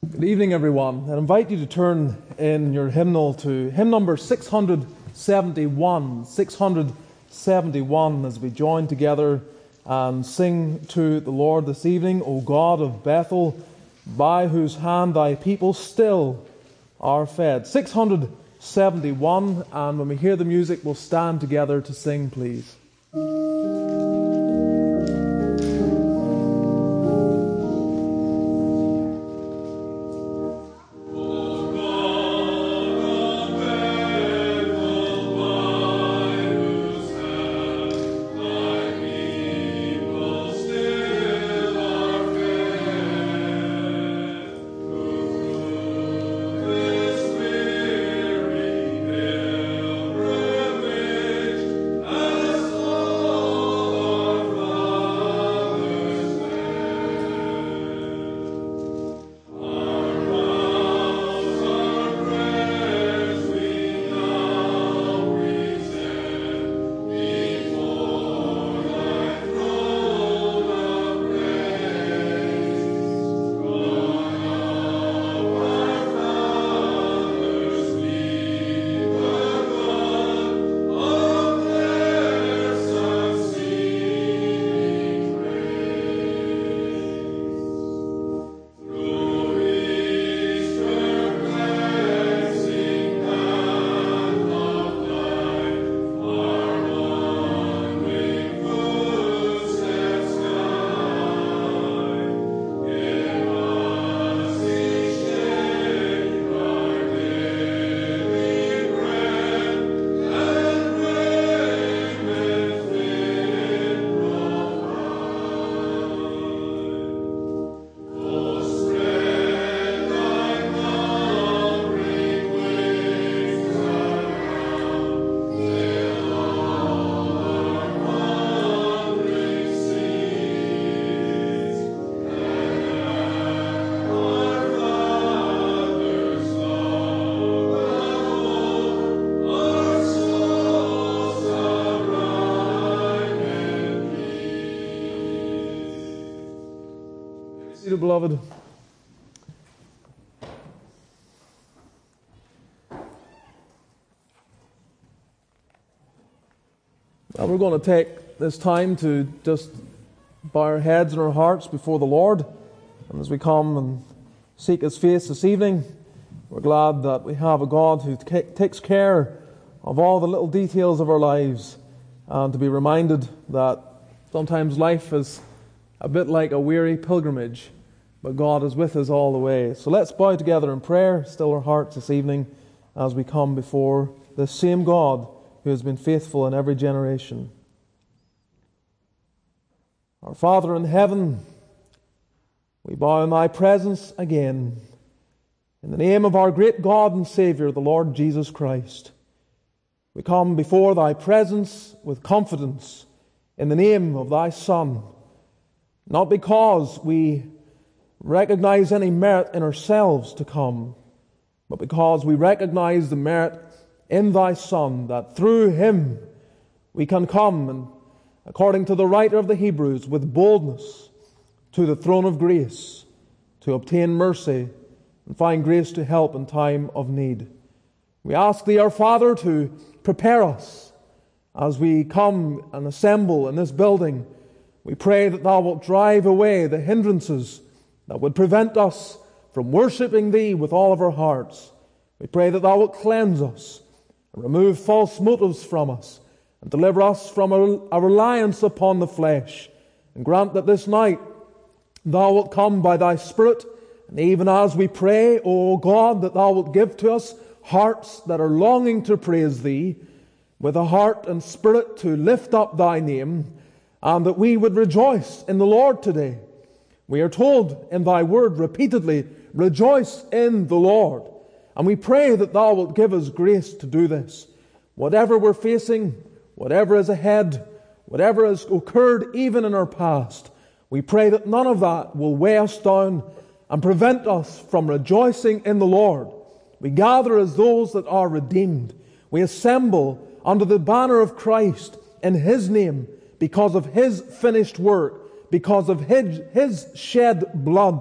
Good evening, everyone. I invite you to turn in your hymnal to hymn number 671. 671 as we join together and sing to the Lord this evening, O God of Bethel, by whose hand thy people still are fed. 671, and when we hear the music, we'll stand together to sing, please. Beloved, now we're going to take this time to just bow our heads and our hearts before the Lord, and as we come and seek His face this evening, we're glad that we have a God who takes care of all the little details of our lives, and to be reminded that sometimes life is a bit like a weary pilgrimage, but God is with us all the way. So let's bow together in prayer, still our hearts this evening, as we come before this same God who has been faithful in every generation. Our Father in heaven, we bow in Thy presence again, in the name of our great God and Saviour, the Lord Jesus Christ. We come before Thy presence with confidence in the name of Thy Son, not because we recognize any merit in ourselves to come, but because we recognize the merit in Thy Son, that through Him we can come, and according to the writer of the Hebrews, with boldness to the throne of grace, to obtain mercy and find grace to help in time of need. We ask Thee, our Father, to prepare us as we come and assemble in this building. We pray that Thou wilt drive away the hindrances that would prevent us from worshipping Thee with all of our hearts. We pray that Thou wilt cleanse us and remove false motives from us and deliver us from a reliance upon the flesh. And grant that this night Thou wilt come by Thy Spirit, and even as we pray, O God, that Thou wilt give to us hearts that are longing to praise Thee, with a heart and spirit to lift up Thy name, and that we would rejoice in the Lord today. We are told in Thy word repeatedly, rejoice in the Lord. And we pray that Thou wilt give us grace to do this. Whatever we're facing, whatever is ahead, whatever has occurred even in our past, we pray that none of that will weigh us down and prevent us from rejoicing in the Lord. We gather as those that are redeemed. We assemble under the banner of Christ in His name because of His finished work, because of His shed blood,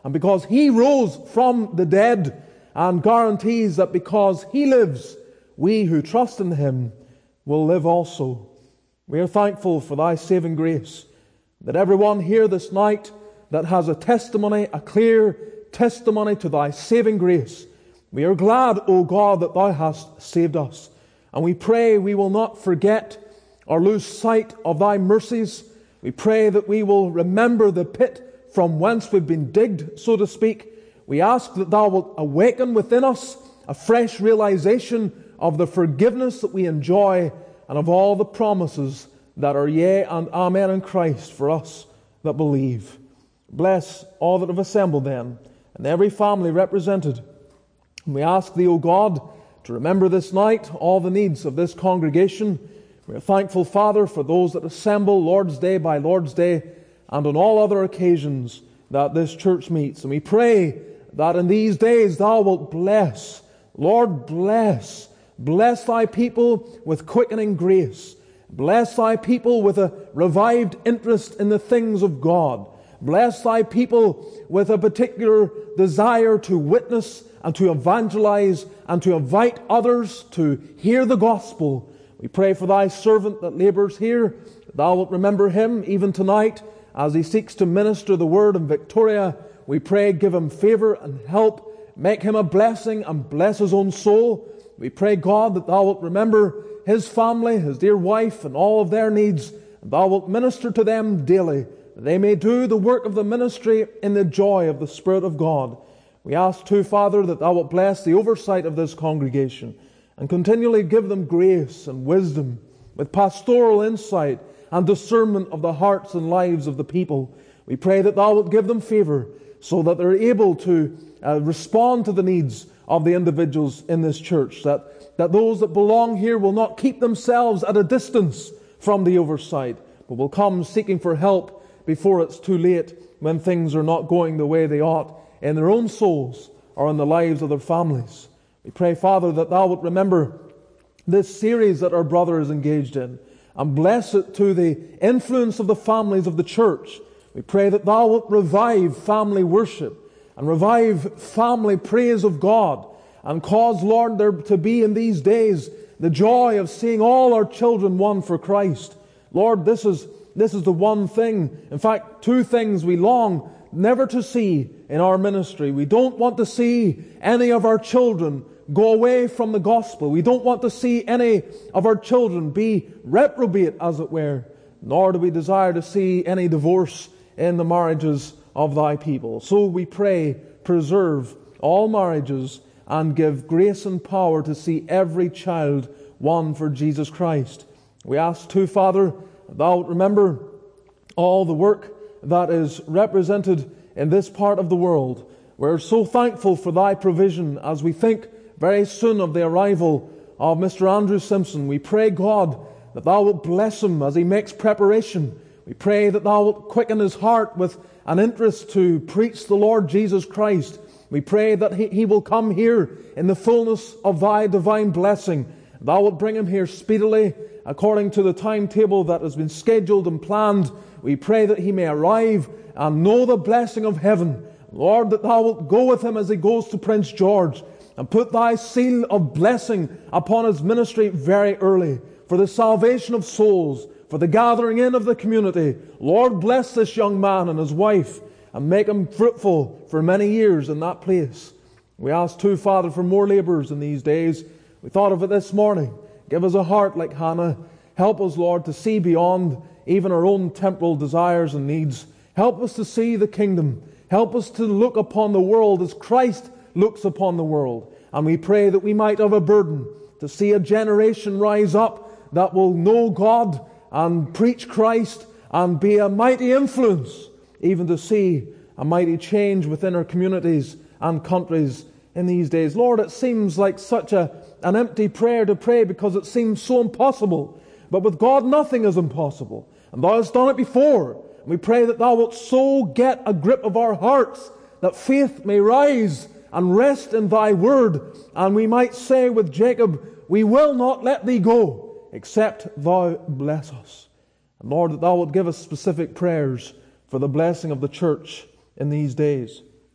and because He rose from the dead, and guarantees that because He lives, we who trust in Him will live also. We are thankful for Thy saving grace, that everyone here this night that has a testimony, a clear testimony to Thy saving grace, we are glad, O God, that Thou hast saved us. And we pray we will not forget or lose sight of Thy mercies. We pray that we will remember the pit from whence we've been digged, so to speak. We ask that Thou wilt awaken within us a fresh realization of the forgiveness that we enjoy and of all the promises that are yea and amen in Christ for us that believe. Bless all that have assembled then, and every family represented. And we ask Thee, O God, to remember this night all the needs of this congregation. We are thankful, Father, for those that assemble Lord's Day by Lord's Day and on all other occasions that this church meets. And we pray that in these days Thou wilt bless, Lord, bless Thy people with quickening grace. Bless Thy people with a revived interest in the things of God. Bless Thy people with a particular desire to witness and to evangelize and to invite others to hear the gospel. We pray for Thy servant that labours here. Thou wilt remember him even tonight as he seeks to minister the word in Victoria. We pray, give him favour and help. Make him a blessing and bless his own soul. We pray, God, that Thou wilt remember his family, his dear wife, and all of their needs. And Thou wilt minister to them daily, that they may do the work of the ministry in the joy of the Spirit of God. We ask too, Father, that Thou wilt bless the oversight of this congregation and continually give them grace and wisdom with pastoral insight and discernment of the hearts and lives of the people. We pray that Thou wilt give them favour so that they're able to respond to the needs of the individuals in this church, that those that belong here will not keep themselves at a distance from the oversight, but will come seeking for help before it's too late, when things are not going the way they ought in their own souls or in the lives of their families. We pray, Father, that Thou wilt remember this series that our brother is engaged in, and bless it to the influence of the families of the church. We pray that Thou wilt revive family worship and revive family praise of God, and cause, Lord, there to be in these days the joy of seeing all our children won for Christ. Lord, this is the one thing, in fact, two things we long never to see in our ministry. We don't want to see any of our children go away from the gospel. We don't want to see any of our children be reprobate, as it were. Nor do we desire to see any divorce in the marriages of Thy people. So we pray, preserve all marriages and give grace and power to see every child won for Jesus Christ. We ask too, Father, Thou wilt remember all the work that is represented in this part of the world. We're so thankful for Thy provision as we think very soon of the arrival of Mr. Andrew Simpson. We pray, God, that Thou wilt bless him as he makes preparation. We pray that Thou wilt quicken his heart with an interest to preach the Lord Jesus Christ. We pray that he will come here in the fullness of Thy divine blessing. Thou wilt bring him here speedily according to the timetable that has been scheduled and planned. We pray that he may arrive and know the blessing of heaven. Lord, that Thou wilt go with him as he goes to Prince George and put Thy seal of blessing upon his ministry very early, for the salvation of souls, for the gathering in of the community. Lord, bless this young man and his wife and make him fruitful for many years in that place. We ask too, Father, for more labourers in these days. We thought of it this morning. Give us a heart like Hannah. Help us, Lord, to see beyond even our own temporal desires and needs. Help us to see the kingdom. Help us to look upon the world as Christ looks upon the world. And we pray that we might have a burden to see a generation rise up that will know God and preach Christ and be a mighty influence, even to see a mighty change within our communities and countries in these days. Lord, it seems like such an empty prayer to pray because it seems so impossible. But with God, nothing is impossible. And Thou hast done it before. And we pray that Thou wilt so get a grip of our hearts that faith may rise and rest in Thy word. And we might say with Jacob, we will not let Thee go, except Thou bless us. And Lord, that Thou wilt give us specific prayers for the blessing of the church in these days.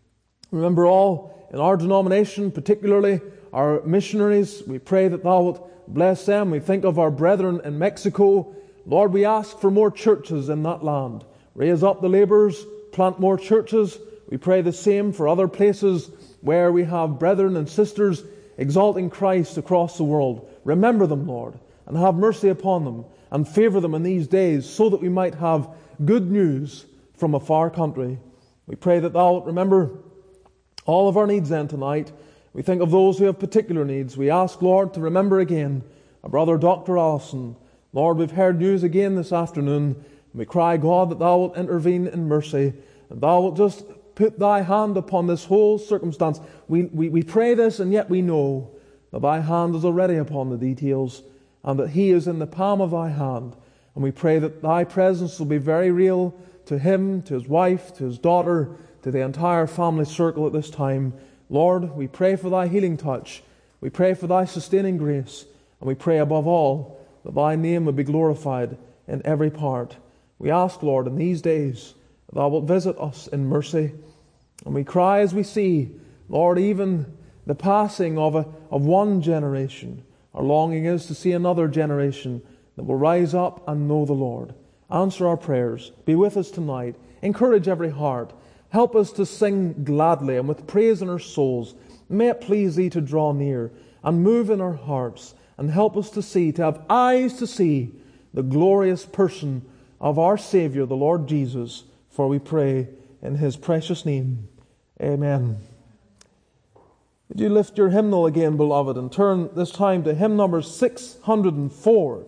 Remember all in our denomination, particularly our missionaries. We pray that Thou wilt bless them. We think of our brethren in Mexico. Lord, we ask for more churches in that land. Raise up the laborers, plant more churches. We pray the same for other places where we have brethren and sisters exalting Christ across the world. Remember them, Lord, and have mercy upon them, and favor them in these days, so that we might have good news from a far country. We pray that Thou wilt remember all of our needs then tonight. We think of those who have particular needs. We ask, Lord, to remember again our brother Dr. Allison. Lord, we've heard news again this afternoon. We cry, God, that Thou wilt intervene in mercy, and Thou wilt just put Thy hand upon this whole circumstance. We pray this, and yet we know that Thy hand is already upon the details, and that he is in the palm of Thy hand. And we pray that Thy presence will be very real to him, to his wife, to his daughter, to the entire family circle at this time. Lord, we pray for Thy healing touch. We pray for Thy sustaining grace. And we pray above all that Thy name would be glorified in every part. We ask, Lord, in these days, that Thou wilt visit us in mercy. And we cry as we see, Lord, even the passing of one generation. Our longing is to see another generation that will rise up and know the Lord. Answer our prayers. Be with us tonight. Encourage every heart. Help us to sing gladly and with praise in our souls. May it please Thee to draw near and move in our hearts, and help us to see, to have eyes to see the glorious person of our Saviour, the Lord Jesus. For we pray in His precious name. Amen. Would you lift your hymnal again, beloved, and turn this time to hymn number 604.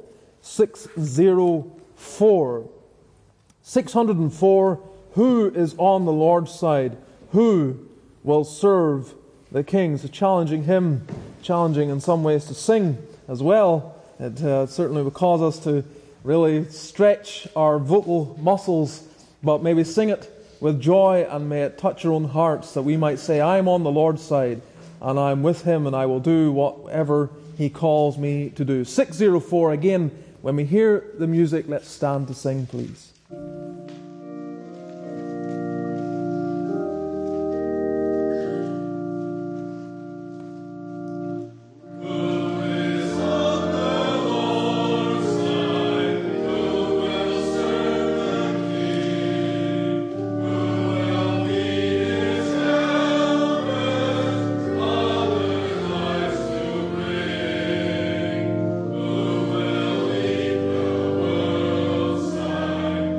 604. 604. Who is on the Lord's side? Who will serve the King? It's a challenging hymn, challenging in some ways to sing as well. It certainly will cause us to really stretch our vocal muscles, but may we sing it with joy, and may it touch our own hearts, that we might say, I am on the Lord's side, and I am with Him, and I will do whatever He calls me to do. 604, again, when we hear the music, let's stand to sing, please. Time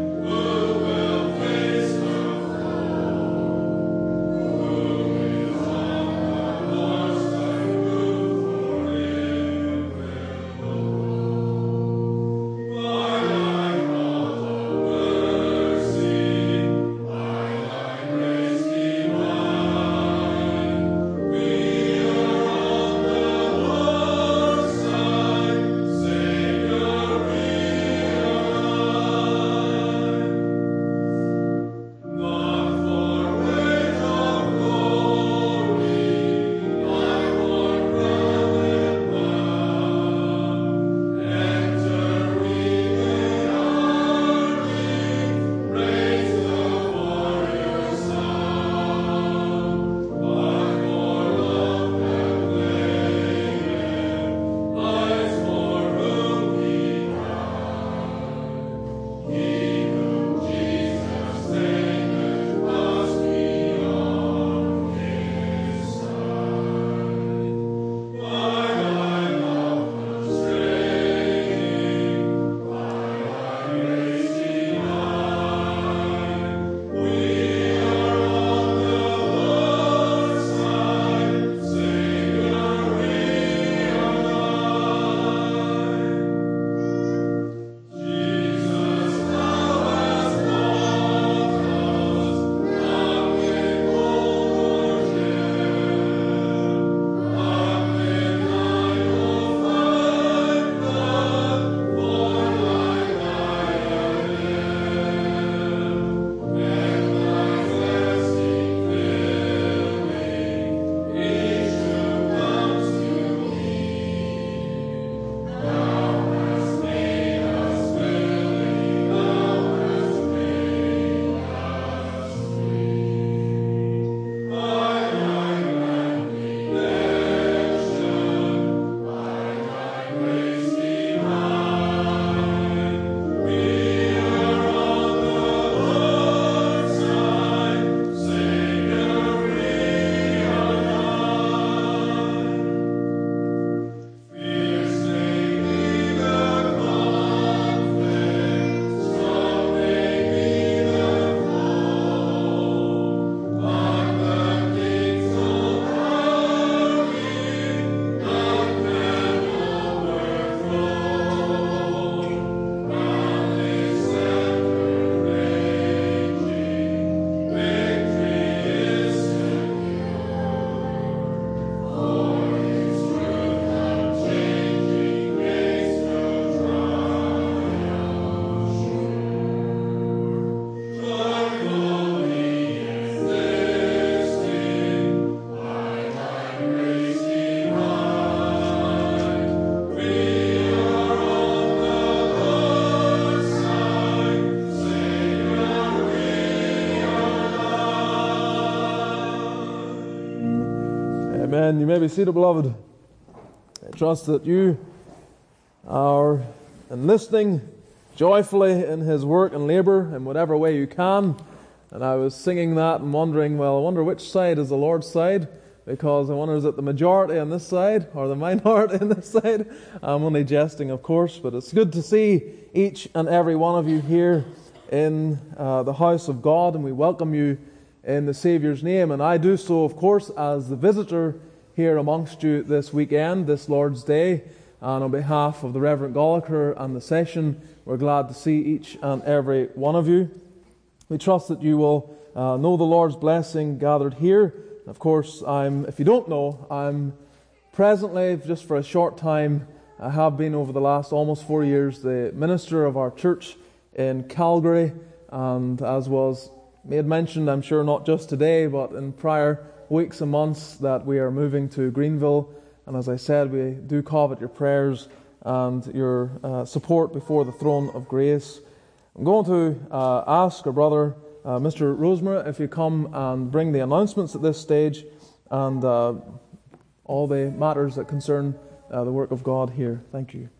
Amen. You may be seated, beloved. I trust that you are enlisting joyfully in His work and labour in whatever way you can. And I was singing that and wondering, well, I wonder which side is the Lord's side, because I wonder, is it the majority on this side or the minority on this side? I'm only jesting, of course, but it's good to see each and every one of you here in the house of God, and we welcome you in the Saviour's name. And I do so, of course, as the visitor here amongst you this weekend, this Lord's Day. And on behalf of the Reverend Gallagher and the session, we're glad to see each and every one of you. We trust that you will know the Lord's blessing gathered here. Of course, if you don't know, I'm presently, just for a short time, I have been over the last almost 4 years, the minister of our church in Calgary. And as was made mention, I'm sure not just today, but in prior weeks and months, that we are moving to Greenville. And as I said, we do covet your prayers and your support before the throne of grace. I'm going to ask our brother, Mr. Rosemary, if you come and bring the announcements at this stage and all the matters that concern the work of God here. Thank you.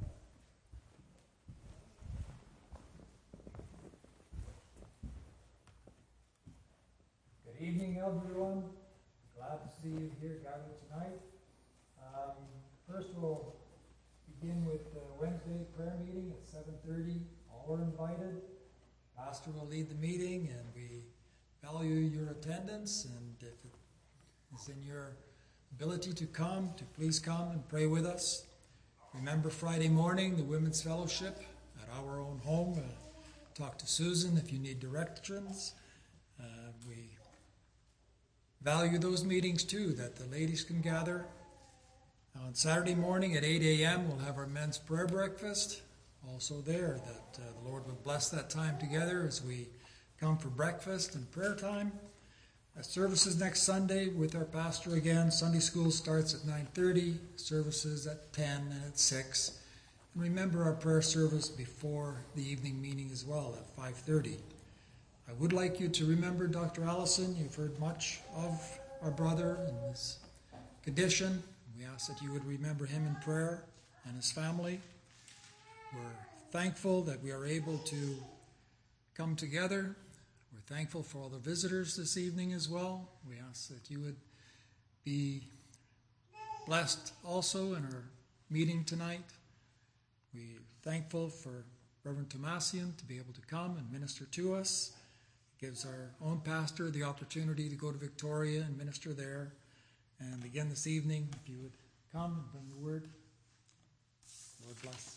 Good evening, everyone. Glad to see you here gathered tonight. First, we'll begin with the Wednesday prayer meeting at 7:30. All are invited. Pastor will lead the meeting, and we value your attendance. And if it is in your ability to come, to please come and pray with us. Remember Friday morning, the Women's Fellowship at our own home. Talk to Susan if you need directions. We value those meetings too, that the ladies can gather. On Saturday morning at 8 a.m. we'll have our men's prayer breakfast. Also there, that the Lord would bless that time together as we come for breakfast and prayer time. Services next Sunday with our pastor again. Sunday school starts at 9:30, services at 10 and at 6. And remember our prayer service before the evening meeting as well at 5:30. I would like you to remember Dr. Allison. You've heard much of our brother and his condition. We ask that you would remember him in prayer and his family. We're thankful that we are able to come together. We're thankful for all the visitors this evening as well. We ask that you would be blessed also in our meeting tonight. We're thankful for Reverend Tomasian to be able to come and minister to us. It gives our own pastor the opportunity to go to Victoria and minister there. And again this evening, if you would come and bring the word, Lord bless.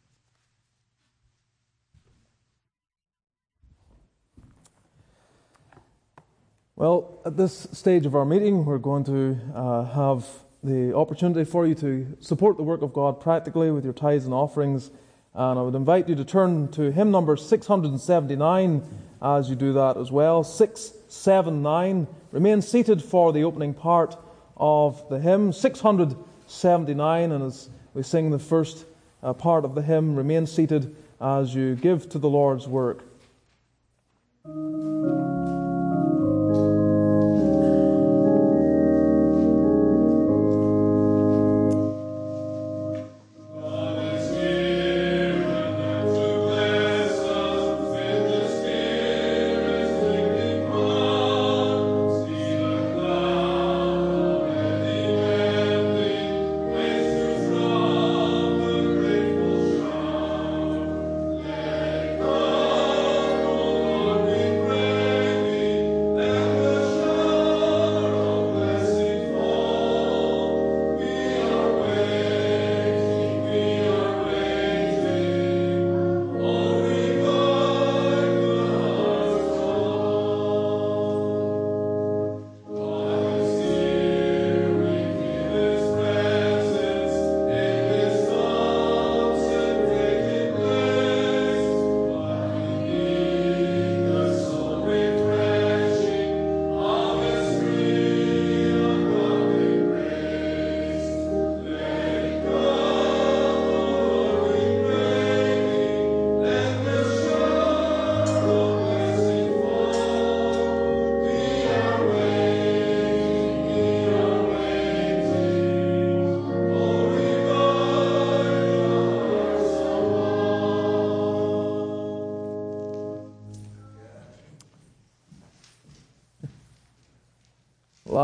Well, at this stage of our meeting, we're going to have the opportunity for you to support the work of God practically with your tithes and offerings. And I would invite you to turn to hymn number 679 as you do that as well. 679. Remain seated for the opening part of the hymn. 679. And as we sing the first part of the hymn, remain seated as you give to the Lord's work.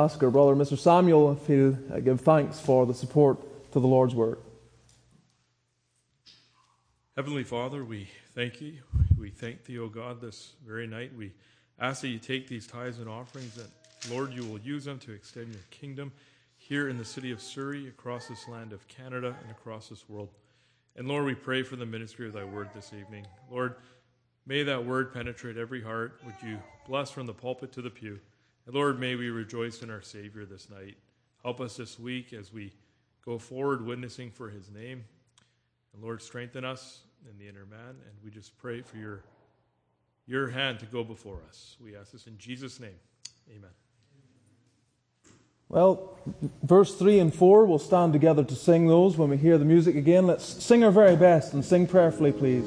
ask our brother, Mr. Samuel, if he'll give thanks for the support to the Lord's Word. Heavenly Father, we thank you. We thank thee, O God, this very night. We ask that you take these tithes and offerings, that, Lord, you will use them to extend your kingdom here in the city of Surrey, across this land of Canada, and across this world. And Lord, we pray for the ministry of thy word this evening. Lord, may that word penetrate every heart. Would you bless from the pulpit to the pew? And Lord, may we rejoice in our Savior this night. Help us this week as we go forward witnessing for his name. And Lord, strengthen us in the inner man. And we just pray for your hand to go before us. We ask this in Jesus' name. Amen. Well, verse 3 and 4, we'll stand together to sing those when we hear the music again. Let's sing our very best and sing prayerfully, please.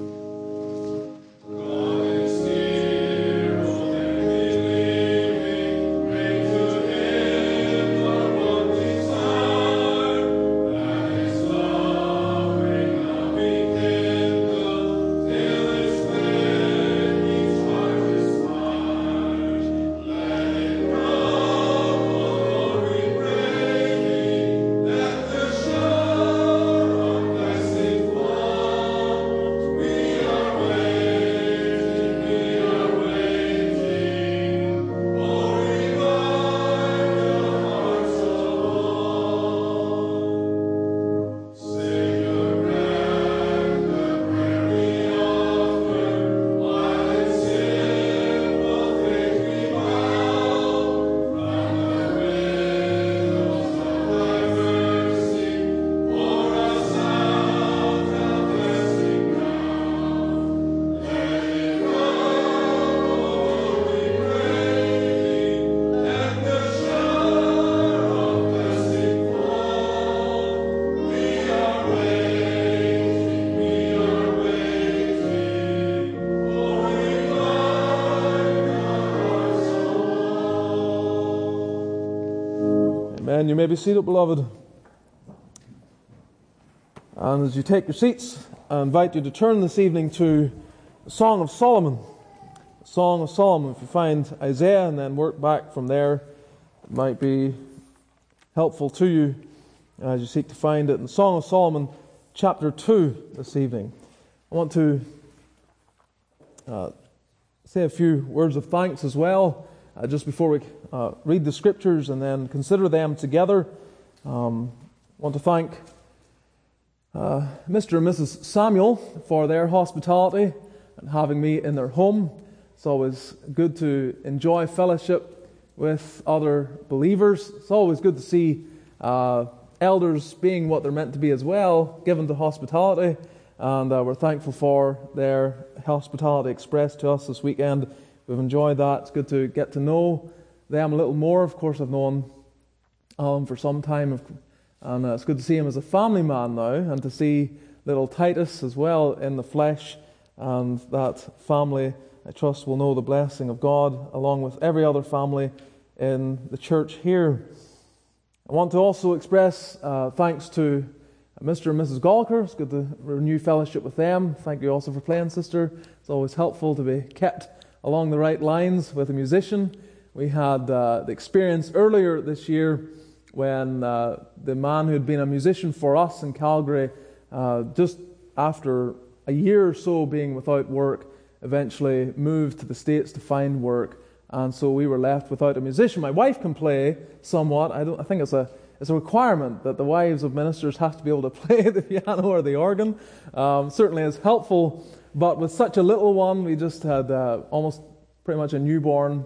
And you may be seated, beloved. And as you take your seats, I invite you to turn this evening to the Song of Solomon. The Song of Solomon. If you find Isaiah and then work back from there, it might be helpful to you as you seek to find it. In the Song of Solomon, chapter 2 this evening. I want to say a few words of thanks as well. Just before we read the scriptures and then consider them together, I want to thank Mr. and Mrs. Samuel for their hospitality and having me in their home. It's always good to enjoy fellowship with other believers. It's always good to see elders being what they're meant to be as well, given to hospitality. And we're thankful for their hospitality expressed to us this weekend. We've enjoyed that. It's good to get to know them a little more. Of course, I've known Alan for some time, and it's good to see him as a family man now, and to see little Titus as well in the flesh, and that family, I trust, will know the blessing of God, along with every other family in the church here. I want to also express thanks to Mr. and Mrs. Gallagher. It's good to renew fellowship with them. Thank you also for playing, sister. It's always helpful to be kept along the right lines with a musician. We had the experience earlier this year when the man who had been a musician for us in Calgary, just after a year or so being without work, eventually moved to the States to find work, and so we were left without a musician. My wife can play somewhat. I think it's a requirement that the wives of ministers have to be able to play the piano or the organ. Certainly is helpful. But with such a little one, we just had almost pretty much a newborn,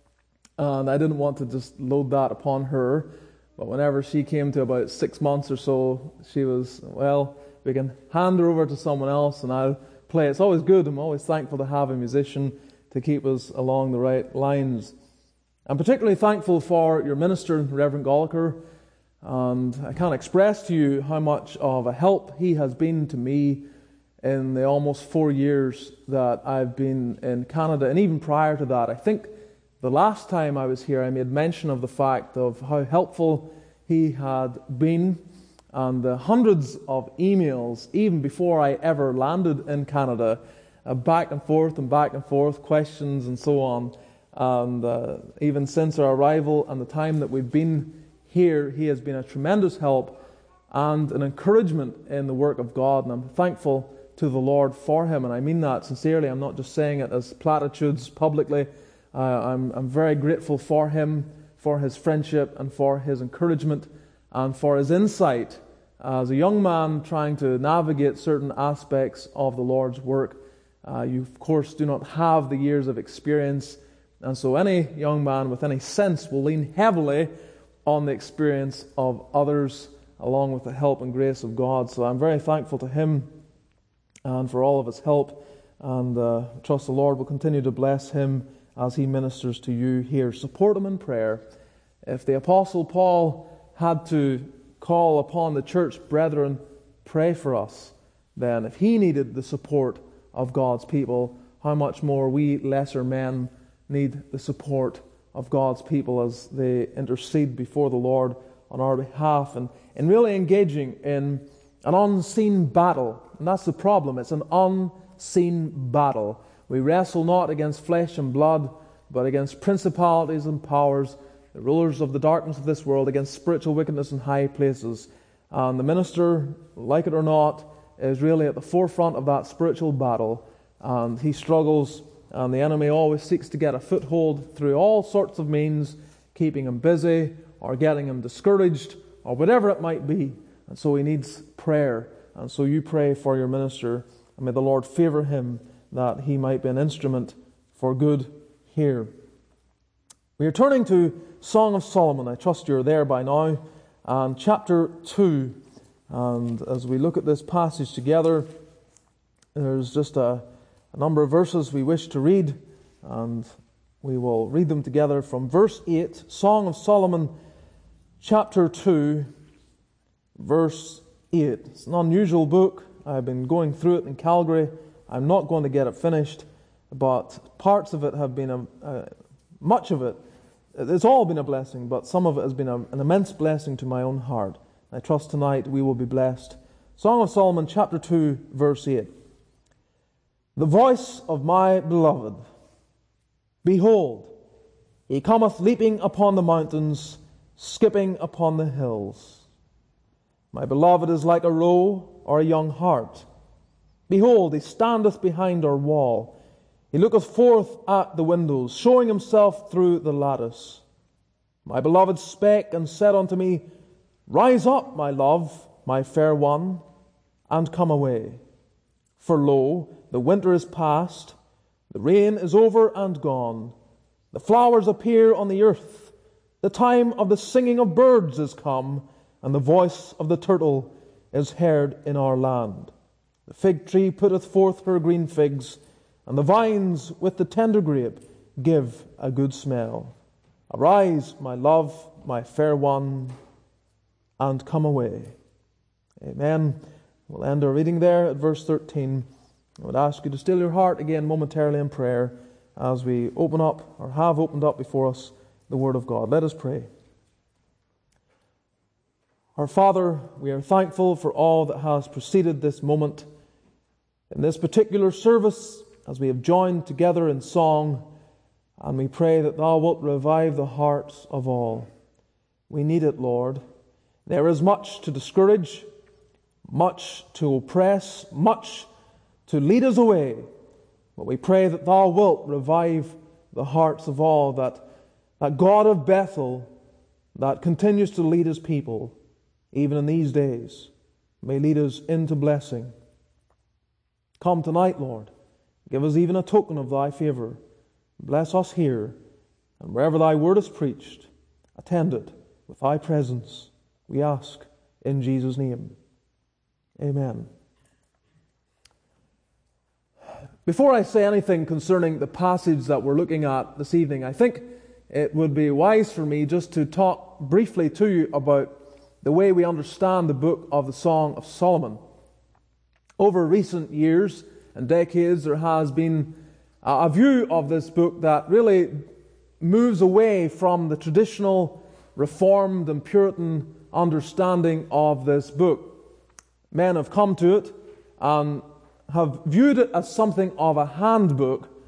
and I didn't want to just load that upon her. But whenever she came to about 6 months or so, she was, well, we can hand her over to someone else and I'll play. It's always good. I'm always thankful to have a musician to keep us along the right lines. I'm particularly thankful for your minister, Reverend Gallagher, and I can't express to you how much of a help he has been to me in the almost 4 years that I've been in Canada, and even prior to that. I think the last time I was here, I made mention of the fact of how helpful he had been, and the hundreds of emails, even before I ever landed in Canada, back and forth, questions and so on. And even since our arrival and the time that we've been here, he has been a tremendous help and an encouragement in the work of God. And I'm thankful to the Lord for him. And I mean that sincerely. I'm not just saying it as platitudes publicly. I'm very grateful for him, for his friendship and for his encouragement and for his insight as a young man trying to navigate certain aspects of the Lord's work. You, of course, do not have the years of experience, and so any young man with any sense will lean heavily on the experience of others along with the help and grace of God. So I'm very thankful to him and for all of his help, and trust the Lord will continue to bless him as he ministers to you here. Support him in prayer. If the Apostle Paul had to call upon the church brethren, pray for us, then if he needed the support of God's people, how much more we lesser men need the support of God's people as they intercede before the Lord on our behalf, and really engaging in an unseen battle. And that's the problem. It's an unseen battle. We wrestle not against flesh and blood, but against principalities and powers, the rulers of the darkness of this world, against spiritual wickedness in high places. And the minister, like it or not, is really at the forefront of that spiritual battle. And he struggles, and the enemy always seeks to get a foothold through all sorts of means, keeping him busy or getting him discouraged or whatever it might be. And so he needs prayer. And so you pray for your minister, and may the Lord favor him that he might be an instrument for good here. We are turning to Song of Solomon. I trust you're there by now. And chapter 2. And as we look at this passage together, there's just a number of verses we wish to read. And we will read them together from verse 8. Song of Solomon, chapter 2, verse 8. It's an unusual book. I've been going through it in Calgary. I'm not going to get it finished, but parts of it have been, much of it, it's all been a blessing, but some of it has been an immense blessing to my own heart. I trust tonight we will be blessed. Song of Solomon, chapter 2, verse 8. The voice of my beloved. Behold, he cometh leaping upon the mountains, skipping upon the hills. My beloved is like a roe or a young hart. Behold, he standeth behind our wall. He looketh forth at the windows, showing himself through the lattice. My beloved spake and said unto me, Rise up, my love, my fair one, and come away. For lo, the winter is past, the rain is over and gone. The flowers appear on the earth. The time of the singing of birds is come, and the voice of the turtle is heard in our land. The fig tree putteth forth her green figs, and the vines with the tender grape give a good smell. Arise, my love, my fair one, and come away. Amen. We'll end our reading there at verse 13. I would ask you to still your heart again momentarily in prayer as we open up, or have opened up before us, the Word of God. Let us pray. Our Father, we are thankful for all that has preceded this moment. In this particular service, as we have joined together in song, and we pray that Thou wilt revive the hearts of all. We need it, Lord. There is much to discourage, much to oppress, much to lead us away. But we pray that Thou wilt revive the hearts of all, that God of Bethel that continues to lead His people, even in these days, may lead us into blessing. Come tonight, Lord. Give us even a token of Thy favor. Bless us here, and wherever Thy word is preached, attend it with Thy presence. We ask in Jesus' name. Amen. Before I say anything concerning the passage that we're looking at this evening, I think it would be wise for me just to talk briefly to you about the way we understand the book of the Song of Solomon. Over recent years and decades, there has been a view of this book that really moves away from the traditional Reformed and Puritan understanding of this book. Men have come to it and have viewed it as something of a handbook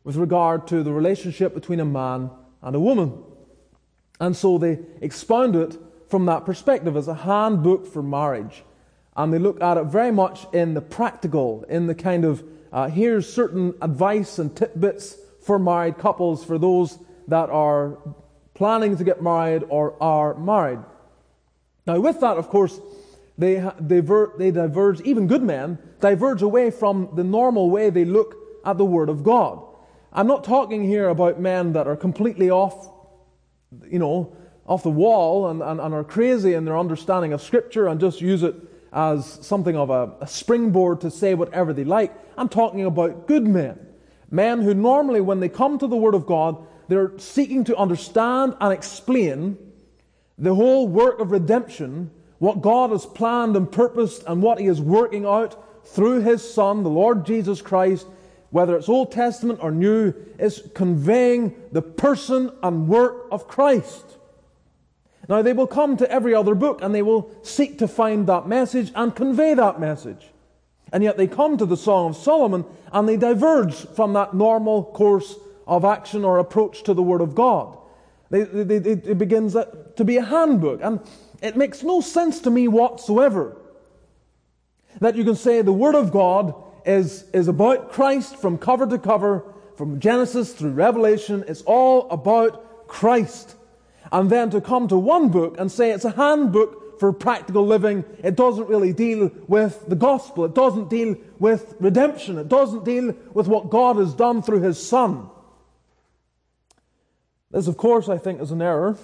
with regard to the relationship between a man and a woman. And so they expound it from that perspective as a handbook for marriage. And they look at it very much in the practical, in the kind of, here's certain advice and tidbits for married couples, for those that are planning to get married or are married. Now with that, of course, they diverge, even good men, diverge away from the normal way they look at the Word of God. I'm not talking here about men that are completely off the wall and are crazy in their understanding of Scripture and just use it as something of a springboard to say whatever they like. I'm talking about good men. Men who normally, when they come to the Word of God, they're seeking to understand and explain the whole work of redemption, what God has planned and purposed and what He is working out through His Son, the Lord Jesus Christ, whether it's Old Testament or New, is conveying the person and work of Christ. Now they will come to every other book and they will seek to find that message and convey that message. And yet they come to the Song of Solomon and they diverge from that normal course of action or approach to the Word of God. It begins to be a handbook, and it makes no sense to me whatsoever that you can say the Word of God is about Christ from cover to cover, from Genesis through Revelation. It's all about Christ. And then to come to one book and say it's a handbook for practical living, it doesn't really deal with the gospel. It doesn't deal with redemption. It doesn't deal with what God has done through His Son. This, of course, I think is an error.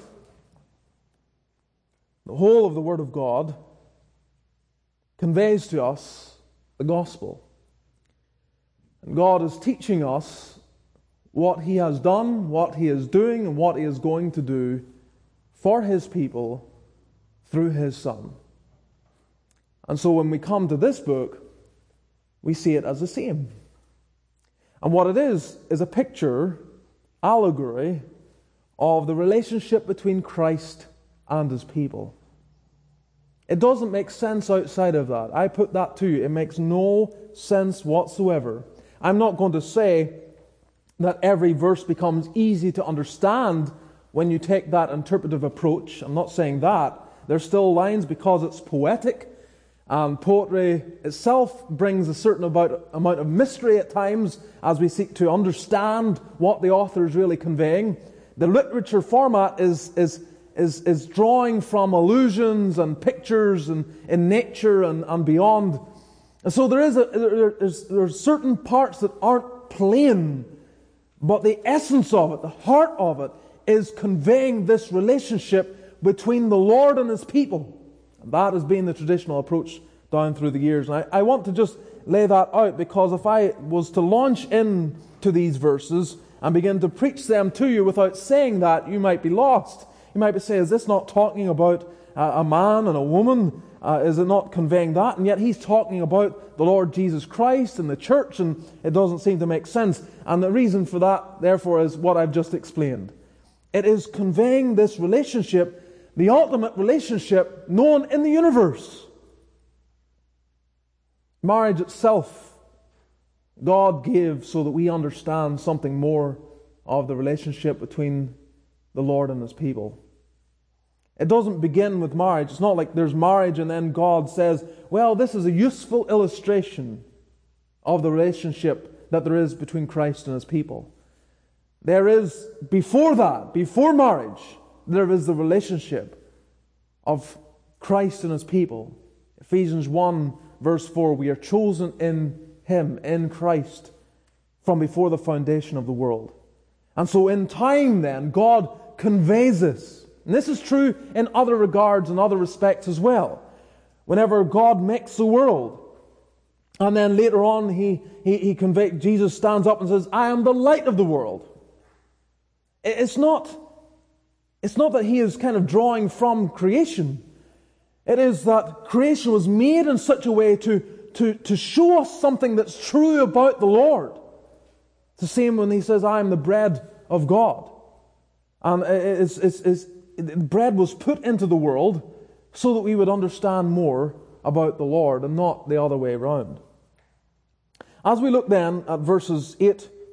The whole of the Word of God conveys to us the gospel. And God is teaching us what He has done, what He is doing, and what He is going to do for His people through His Son. And so when we come to this book, we see it as the same. And what it is a picture, allegory, of the relationship between Christ and His people. It doesn't make sense outside of that. I put that to you. It makes no sense whatsoever. I'm not going to say that every verse becomes easy to understand when you take that interpretive approach. I'm not saying that. There's still lines because it's poetic. Poetry itself brings a certain amount of mystery at times as we seek to understand what the author is really conveying. The literature format is drawing from allusions and pictures and in nature and beyond. And so there's certain parts that aren't plain, but the essence of it, the heart of it, is conveying this relationship between the Lord and His people. And that has been the traditional approach down through the years. And I want to just lay that out, because if I was to launch into these verses and begin to preach them to you without saying that, you might be lost. You might be saying, is this not talking about a man and a woman? Is it not conveying that? And yet he's talking about the Lord Jesus Christ and the church, and it doesn't seem to make sense. And the reason for that, therefore, is what I've just explained. It is conveying this relationship, the ultimate relationship known in the universe. Marriage itself, God gave so that we understand something more of the relationship between the Lord and His people. It doesn't begin with marriage. It's not like there's marriage and then God says, well, this is a useful illustration of the relationship that there is between Christ and His people. There is, before that, before marriage, there is the relationship of Christ and His people. Ephesians 1 verse 4, we are chosen in Him, in Christ, from before the foundation of the world. And so in time then, God conveys this. And this is true in other regards and other respects as well. Whenever God makes the world, and then later on he conveys, Jesus stands up and says, I am the light of the world. It's not that He is kind of drawing from creation. It is that creation was made in such a way to show us something that's true about the Lord. It's the same when He says, I am the bread of God. And bread was put into the world so that we would understand more about the Lord and not the other way around. As we look then at verses 8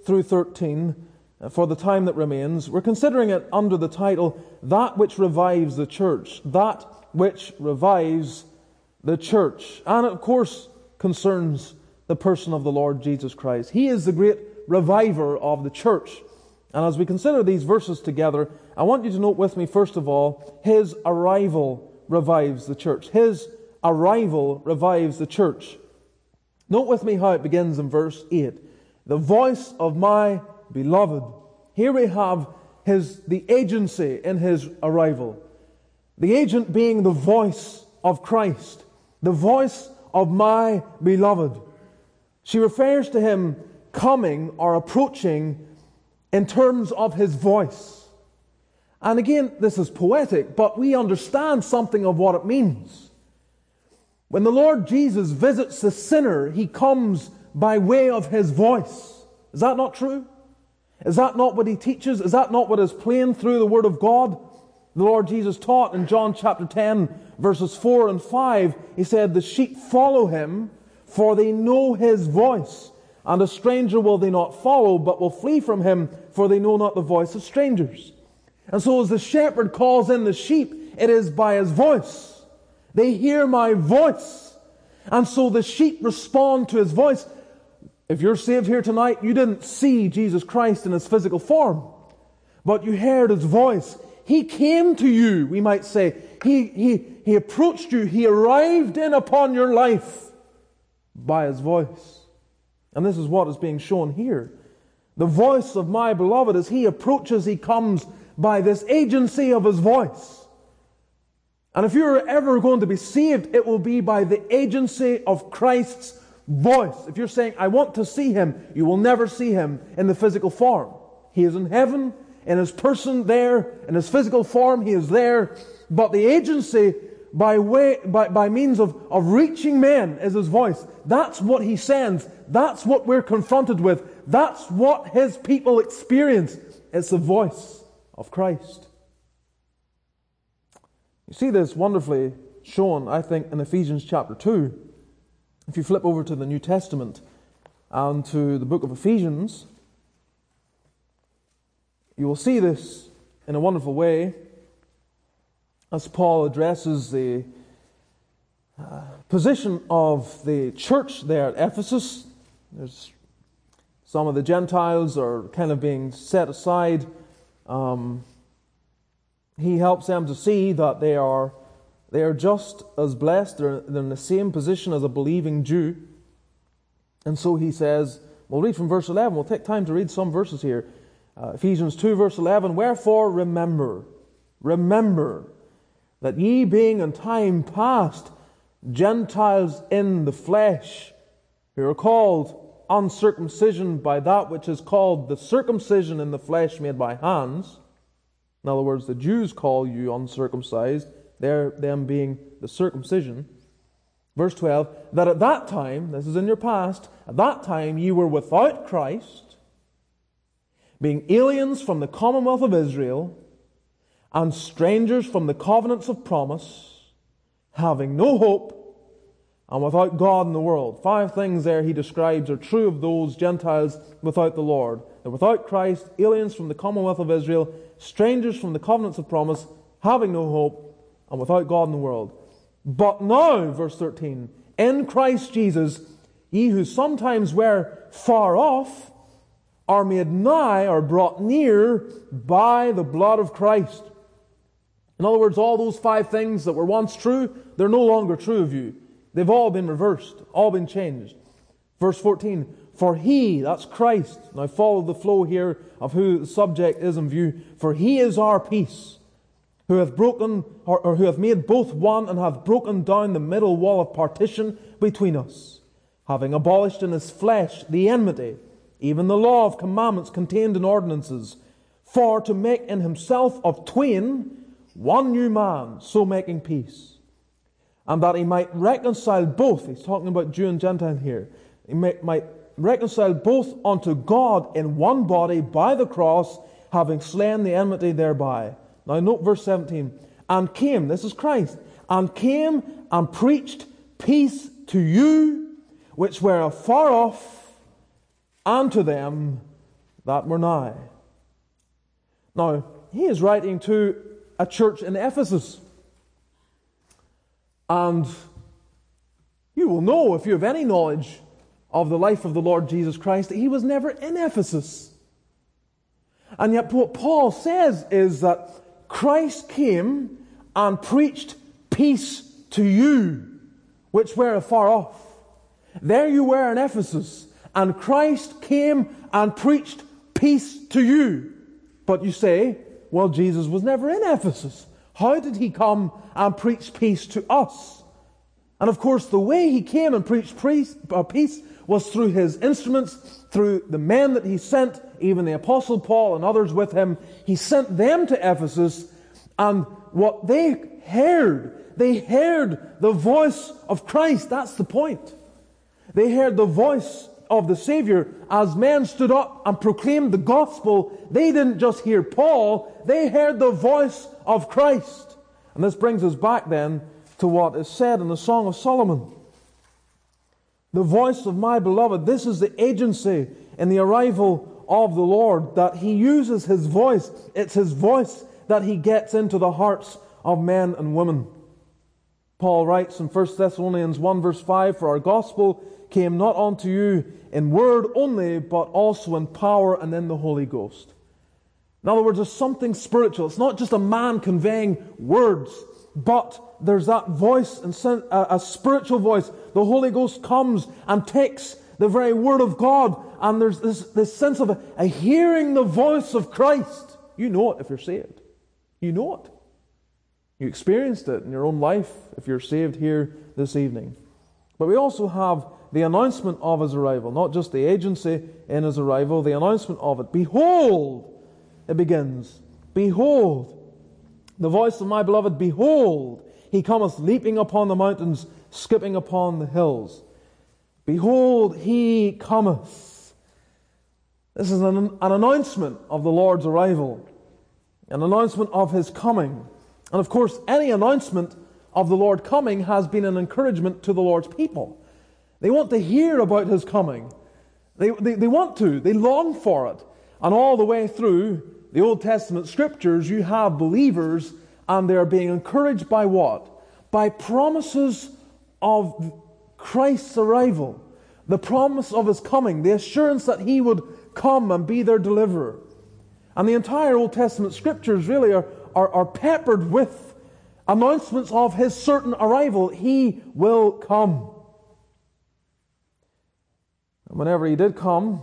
through 13, for the time that remains, we're considering it under the title, That Which Revives the Church. That which revives the church. And it, of course, concerns the person of the Lord Jesus Christ. He is the great reviver of the church. And as we consider these verses together, I want you to note with me, first of all, His arrival revives the church. His arrival revives the church. Note with me how it begins in verse 8. The voice of my beloved. Here we have the agency in His arrival. The agent being the voice of Christ. The voice of my beloved. She refers to Him coming or approaching in terms of His voice. And again, this is poetic, but we understand something of what it means. When the Lord Jesus visits the sinner, He comes by way of His voice. Is that not true? Is that not what He teaches? Is that not what is plain through the Word of God? The Lord Jesus taught in John chapter 10, verses 4 and 5, He said, the sheep follow Him, for they know His voice. And a stranger will they not follow, but will flee from him, for they know not the voice of strangers. And so as the shepherd calls in the sheep, it is by His voice. They hear my voice. And so the sheep respond to His voice. If you're saved here tonight, you didn't see Jesus Christ in His physical form, but you heard His voice. He came to you, we might say. He approached you. He arrived in upon your life by His voice. And this is what is being shown here. The voice of my beloved, as He approaches, He comes by this agency of His voice. And if you're ever going to be saved, it will be by the agency of Christ's voice. If you're saying, I want to see Him, you will never see Him in the physical form. He is in heaven, in His person there, in His physical form, He is there. But the agency by means of reaching men is His voice. That's what He sends. That's what we're confronted with. That's what His people experience. It's the voice of Christ. You see this wonderfully shown, I think, in Ephesians chapter 2. If you flip over to the New Testament and to the book of Ephesians, you will see this in a wonderful way as Paul addresses the position of the church there at Ephesus. There's some of the Gentiles are kind of being set aside. He helps them to see that they are just as blessed. They're in the same position as a believing Jew. And so he says, we'll read from verse 11. We'll take time to read some verses here. Ephesians 2 verse 11, wherefore remember that ye being in time past Gentiles in the flesh, who are called uncircumcision by that which is called the circumcision in the flesh made by hands. In other words, the Jews call you uncircumcised, them being the circumcision. Verse 12, that at that time, this is in your past, at that time ye were without Christ, being aliens from the commonwealth of Israel, and strangers from the covenants of promise, having no hope, and without God in the world. 5 things there he describes are true of those Gentiles without the Lord. They're without Christ, aliens from the commonwealth of Israel, strangers from the covenants of promise, having no hope, and without God in the world. But now, verse 13, in Christ Jesus, ye who sometimes were far off, are made nigh or brought near by the blood of Christ. In other words, all those 5 things that were once true, they're no longer true of you. They've all been reversed, all been changed. Verse 14, for He, that's Christ. Now follow the flow here of who the subject is in view. For He is our peace, who hath broken, or who hath made both one, and hath broken down the middle wall of partition between us, having abolished in His flesh the enmity, even the law of commandments contained in ordinances, for to make in Himself of twain one new man, so making peace, and that He might reconcile both. He's talking about Jew and Gentile here. He might reconcile both unto God in one body by the cross, having slain the enmity thereby. Now note verse 17. And came, this is Christ, and came and preached peace to you, which were afar off, and to them that were nigh. Now, he is writing to a church in Ephesus. And you will know, if you have any knowledge of the life of the Lord Jesus Christ, that he was never in Ephesus. And yet what Paul says is that Christ came and preached peace to you, which were afar off. There you were in Ephesus, and Christ came and preached peace to you. But you say, well, Jesus was never in Ephesus. How did he come and preach peace to us? And of course, the way he came and preached peace was through his instruments, through the men that he sent, even the Apostle Paul and others with him. He sent them to Ephesus, and what they heard the voice of Christ. That's the point. They heard the voice of the Savior as men stood up and proclaimed the gospel. They didn't just hear Paul, they heard the voice of Christ. And this brings us back then to what is said in the Song of Solomon. The voice of my beloved. This is the agency in the arrival of the Lord, that he uses his voice. It's his voice that he gets into the hearts of men and women. Paul writes in 1 Thessalonians 1 verse 5, for our gospel came not unto you in word only, but also in power and in the Holy Ghost. In other words, there's something spiritual. It's not just a man conveying words, but there's that voice, and a spiritual voice. The Holy Ghost comes and takes the very Word of God, and there's this sense of a hearing the voice of Christ. You know it if you're saved. You know it. You experienced it in your own life if you're saved here this evening. But we also have the announcement of his arrival, not just the agency in his arrival, the announcement of it. Behold, it begins. Behold, the voice of my beloved, behold, he cometh leaping upon the mountains, skipping upon the hills. Behold, he cometh. This is an announcement of the Lord's arrival, an announcement of his coming. And of course, any announcement of the Lord coming has been an encouragement to the Lord's people. They want to hear about his coming. They want to. They long for it. And all the way through the Old Testament scriptures, you have believers, and they are being encouraged by what? By promises of Christ's arrival. The promise of his coming. The assurance that he would come and be their deliverer. And the entire Old Testament scriptures really are peppered with announcements of his certain arrival. He will come. And whenever he did come,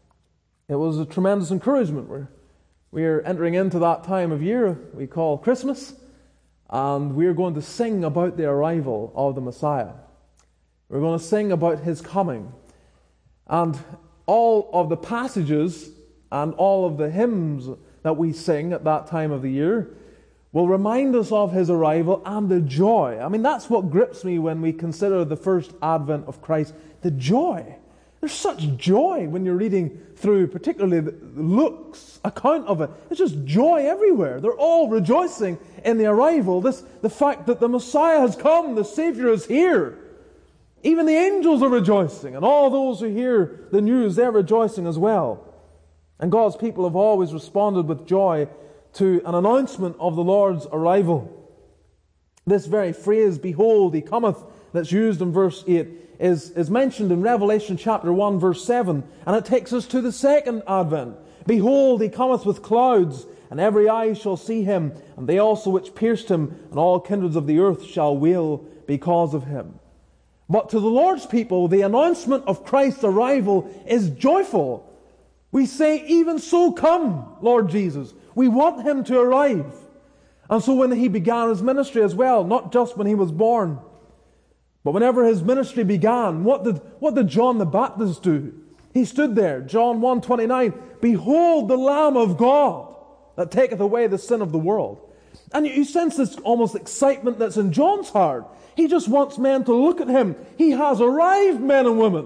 it was a tremendous encouragement. We're entering into that time of year we call Christmas, and we're going to sing about the arrival of the Messiah. We're going to sing about his coming. And all of the passages and all of the hymns that we sing at that time of the year will remind us of his arrival and the joy. I mean, that's what grips me when we consider the first advent of Christ. The joy. There's such joy when you're reading through, particularly Luke's account of it. There's just joy everywhere. They're all rejoicing in the arrival. The fact that the Messiah has come, the Savior is here. Even the angels are rejoicing, and all those who hear the news, they're rejoicing as well. And God's people have always responded with joy to an announcement of the Lord's arrival. This very phrase, behold, he cometh, that's used in verse 8, is mentioned in Revelation chapter 1 verse 7, and it takes us to the second advent. Behold, he cometh with clouds, and every eye shall see him, and they also which pierced him, and all kindreds of the earth shall wail because of him. But to the Lord's people, the announcement of Christ's arrival is joyful. We say, even so come, Lord Jesus. We want him to arrive. And so when he began his ministry as well, not just when he was born, but whenever his ministry began, what did John the Baptist do? He stood there, John 1:29, behold the Lamb of God that taketh away the sin of the world. And you sense this almost excitement that's in John's heart. He just wants men to look at him. He has arrived, men and women.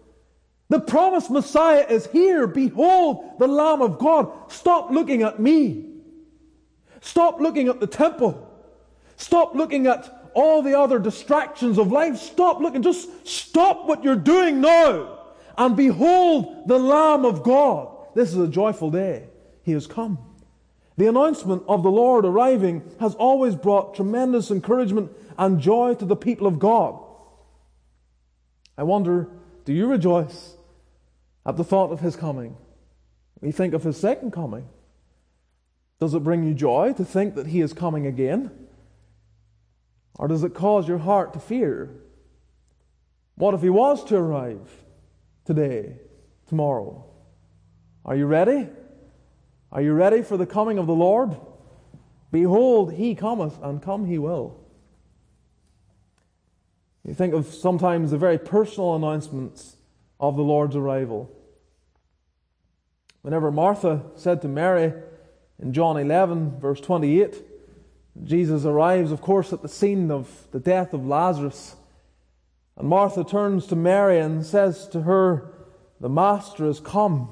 The promised Messiah is here. Behold the Lamb of God. Stop looking at me. Stop looking at the temple. Stop looking at all the other distractions of life. Stop looking. Just stop what you're doing now. And behold the Lamb of God. This is a joyful day. He has come. The announcement of the Lord arriving has always brought tremendous encouragement and joy to the people of God. I wonder, do you rejoice at the thought of His coming? We think of His second coming. Does it bring you joy to think that He is coming again? Or does it cause your heart to fear? What if He was to arrive today, tomorrow? Are you ready? Are you ready for the coming of the Lord? Behold, He cometh, and come He will. You think of sometimes the very personal announcements of the Lord's arrival. Whenever Martha said to Mary in John 11, verse 28, Jesus arrives, of course, at the scene of the death of Lazarus. And Martha turns to Mary and says to her, "The Master is come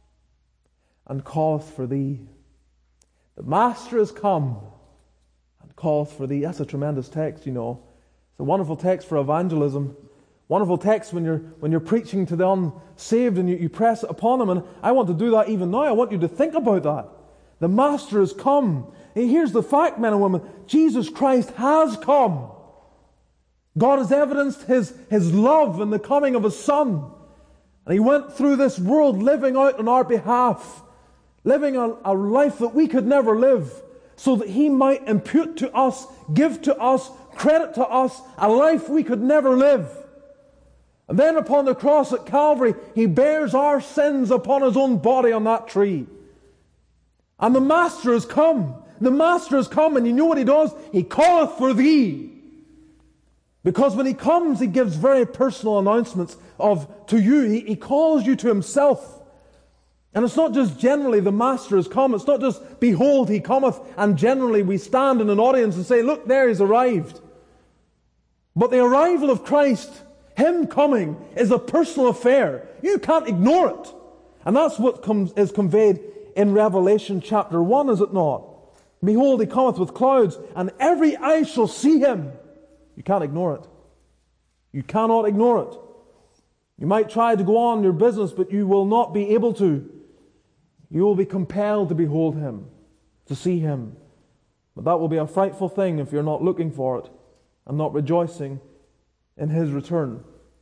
and calleth for thee." The Master is come and calleth for thee. That's a tremendous text, you know. It's a wonderful text for evangelism. Wonderful text when you're preaching to the unsaved and you press it upon them. And I want to do that even now. I want you to think about that. The Master has come. And here's the fact, men and women. Jesus Christ has come. God has evidenced His love in the coming of His Son. And He went through this world living out on our behalf. Living a life that we could never live. So that He might impute to us, give to us, credit to us, a life we could never live. And then upon the cross at Calvary, He bears our sins upon His own body on that tree. And the Master has come. The Master has come, and you know what He does? He calleth for thee. Because when He comes, He gives very personal announcements to you. He calls you to Himself. And it's not just generally the Master has come. It's not just, behold, He cometh, and generally we stand in an audience and say, look, there He's arrived. But the arrival of Christ, Him coming, is a personal affair. You can't ignore it. And that's what is conveyed in Revelation chapter 1, is it not? Behold, He cometh with clouds, and every eye shall see Him. You can't ignore it. You cannot ignore it. You might try to go on your business, but you will not be able to. You will be compelled to behold Him, to see Him. But that will be a frightful thing if you're not looking for it and not rejoicing in His return.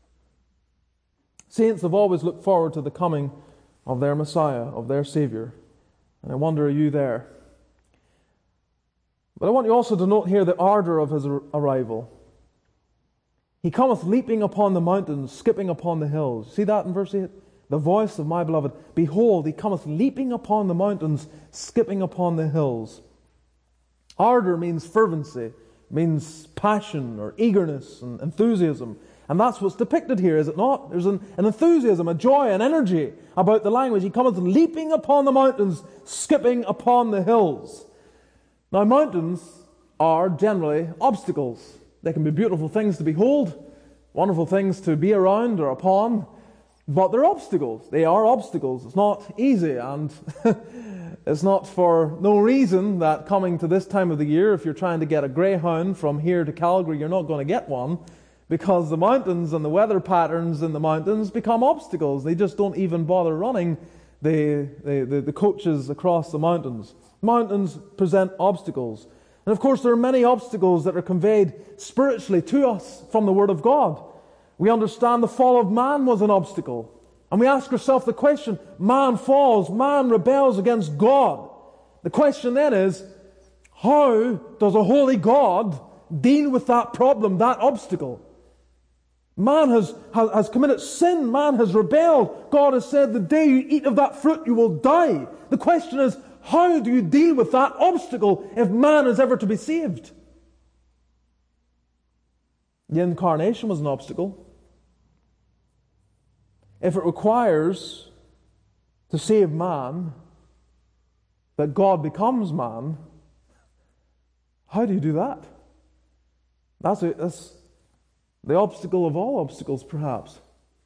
Saints have always looked forward to the coming of their Messiah, of their Savior. And I wonder, are you there? But I want you also to note here the ardor of His arrival. He cometh leaping upon the mountains, skipping upon the hills. See that in verse 8? The voice of my beloved. Behold, He cometh leaping upon the mountains, skipping upon the hills. Ardor means fervency, means passion or eagerness and enthusiasm. And that's what's depicted here, is it not? There's an enthusiasm, a joy, an energy about the language. He cometh leaping upon the mountains, skipping upon the hills. Now, mountains are generally obstacles. They can be beautiful things to behold, wonderful things to be around or upon, but they're obstacles. They are obstacles. It's not easy, and it's not for no reason that coming to this time of the year, if you're trying to get a greyhound from here to Calgary, you're not going to get one, because the mountains and the weather patterns in the mountains become obstacles. They just don't even bother running the coaches across the mountains. Mountains present obstacles. And of course, there are many obstacles that are conveyed spiritually to us from the Word of God. We understand the fall of man was an obstacle. And we ask ourselves the question, man falls, man rebels against God. The question then is, how does a holy God deal with that problem, that obstacle? Man has committed sin, man has rebelled. God has said, the day you eat of that fruit, you will die. The question is, how do you deal with that obstacle if man is ever to be saved? The incarnation was an obstacle. If it requires to save man that God becomes man, how do you do that? That's the obstacle of all obstacles, perhaps.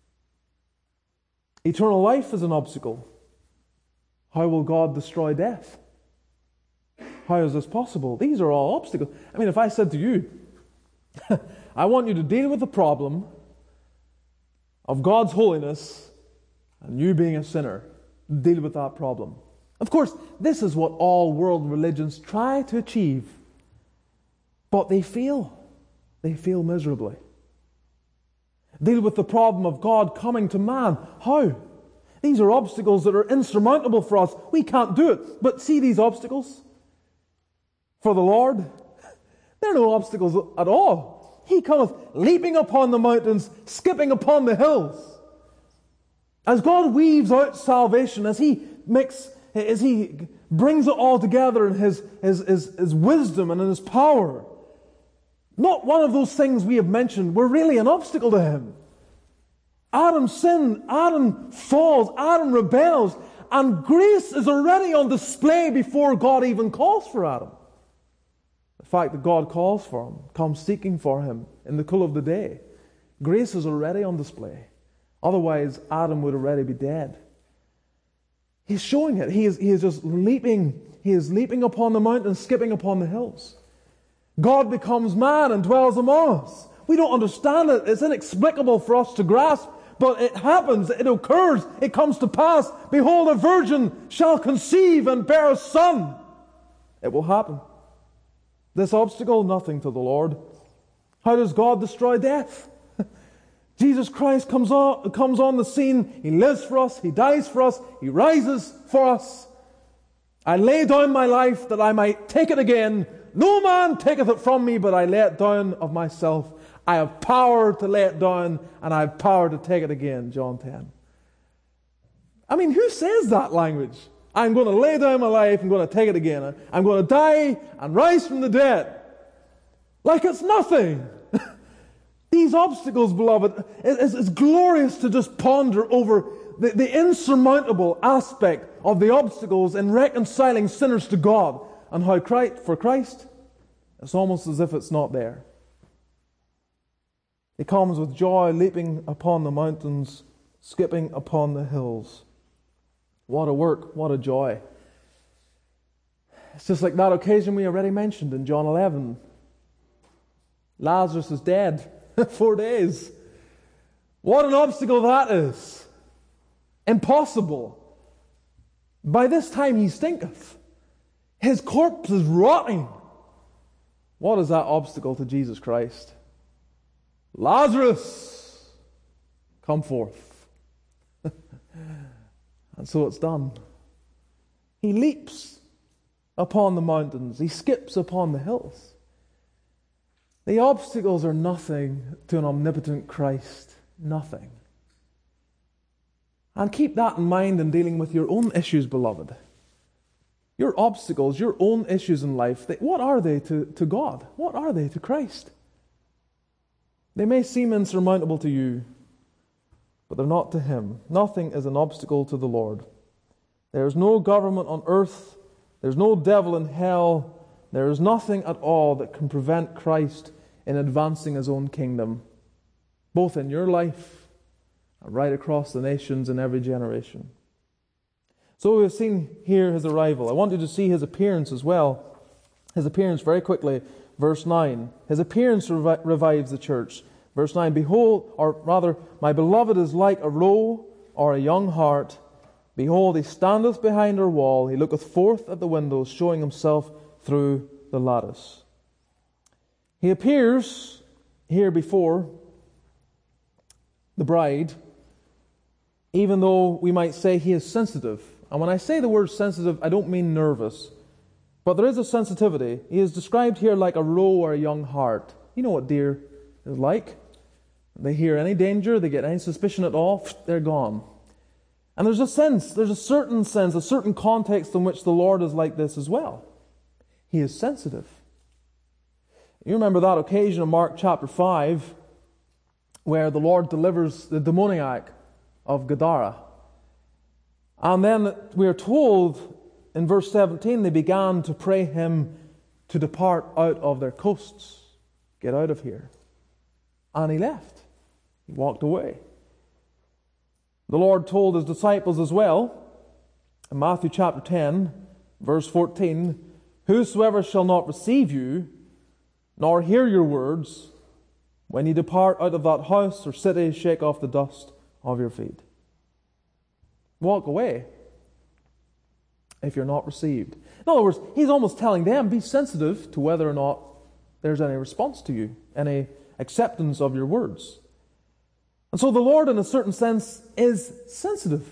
Eternal life is an obstacle. How will God destroy death? How is this possible? These are all obstacles. I mean, if I said to you, I want you to deal with the problem of God's holiness and you being a sinner, deal with that problem. Of course, this is what all world religions try to achieve. But they fail. They fail miserably. Deal with the problem of God coming to man. How? These are obstacles that are insurmountable for us. We can't do it. But see these obstacles? For the Lord, there are no obstacles at all. He cometh leaping upon the mountains, skipping upon the hills. As God weaves out salvation, as He brings it all together in His wisdom and in His power, not one of those things we have mentioned were really an obstacle to Him. Adam sinned, Adam falls, Adam rebels, and grace is already on display before God even calls for Adam. The fact that God calls for him, comes seeking for him in the cool of the day, grace is already on display. Otherwise, Adam would already be dead. He's showing it. He is just leaping. He is leaping upon the mountain, skipping upon the hills. God becomes man and dwells among us. We don't understand it. It's inexplicable for us to grasp. But it happens, it occurs, it comes to pass. Behold, a virgin shall conceive and bear a son. It will happen. This obstacle, nothing to the Lord. How does God destroy death? Jesus Christ comes on the scene. He lives for us. He dies for us. He rises for us. I lay down my life that I might take it again. No man taketh it from me, but I lay it down of myself. I have power to lay it down, and I have power to take it again, John 10. I mean, who says that language? I'm going to lay down my life, I'm going to take it again. I'm going to die and rise from the dead. Like it's nothing. These obstacles, beloved, it's glorious to just ponder over the insurmountable aspect of the obstacles in reconciling sinners to God, and how for Christ, it's almost as if it's not there. He comes with joy, leaping upon the mountains, skipping upon the hills. What a work, what a joy. It's just like that occasion we already mentioned in John 11. Lazarus is dead. 4 days. What an obstacle that is. Impossible. By this time he stinketh. His corpse is rotting. What is that obstacle to Jesus Christ? Lazarus, come forth. And so it's done. He leaps upon the mountains. He skips upon the hills. The obstacles are nothing to an omnipotent Christ. Nothing. And keep that in mind in dealing with your own issues, beloved. Your obstacles, your own issues in life, what are they to God? What are they to Christ? They may seem insurmountable to you, but they're not to Him. Nothing is an obstacle to the Lord. There is no government on earth. There's no devil in hell. There is nothing at all that can prevent Christ in advancing His own kingdom, both in your life and right across the nations in every generation. So we've seen here His arrival. I want you to see His appearance as well. His appearance very quickly. Verse 9. His appearance revives the church. Verse 9. Behold, or rather, my beloved is like a roe or a young hart. Behold, he standeth behind her wall. He looketh forth at the windows, showing himself through the lattice. He appears here before the bride, even though we might say he is sensitive. And when I say the word sensitive, I don't mean nervous. But there is a sensitivity. He is described here like a roe or a young hart. You know what deer is like. They hear any danger, they get any suspicion at all, they're gone. And there's a certain sense, a certain context in which the Lord is like this as well. He is sensitive. You remember that occasion in Mark chapter 5 where the Lord delivers the demoniac of Gadara. And then we are told in verse 17, they began to pray him to depart out of their coasts. Get out of here. And he left. He walked away. The Lord told His disciples as well, in Matthew chapter 10, verse 14, whosoever shall not receive you, nor hear your words, when ye depart out of that house or city, shake off the dust of your feet. Walk away. if you're not received. In other words, he's almost telling them, be sensitive to whether or not there's any response to you, any acceptance of your words. And so the Lord, in a certain sense, is sensitive.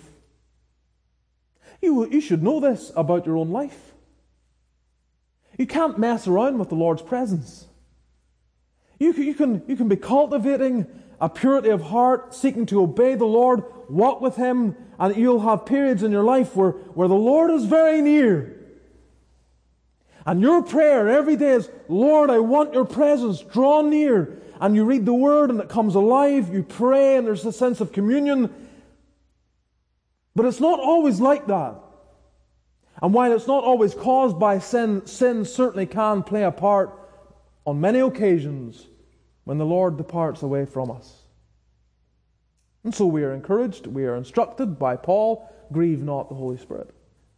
You should know this about your own life. You can't mess around with the Lord's presence. You can be cultivating a purity of heart, seeking to obey the Lord, walk with Him, and you'll have periods in your life where the Lord is very near. And your prayer every day is, Lord, I want your presence, draw near. And you read the Word and it comes alive, you pray and there's a sense of communion. But it's not always like that. And while it's not always caused by sin, sin certainly can play a part on many occasions when the Lord departs away from us. And so we are encouraged, we are instructed by Paul, grieve not the Holy Spirit.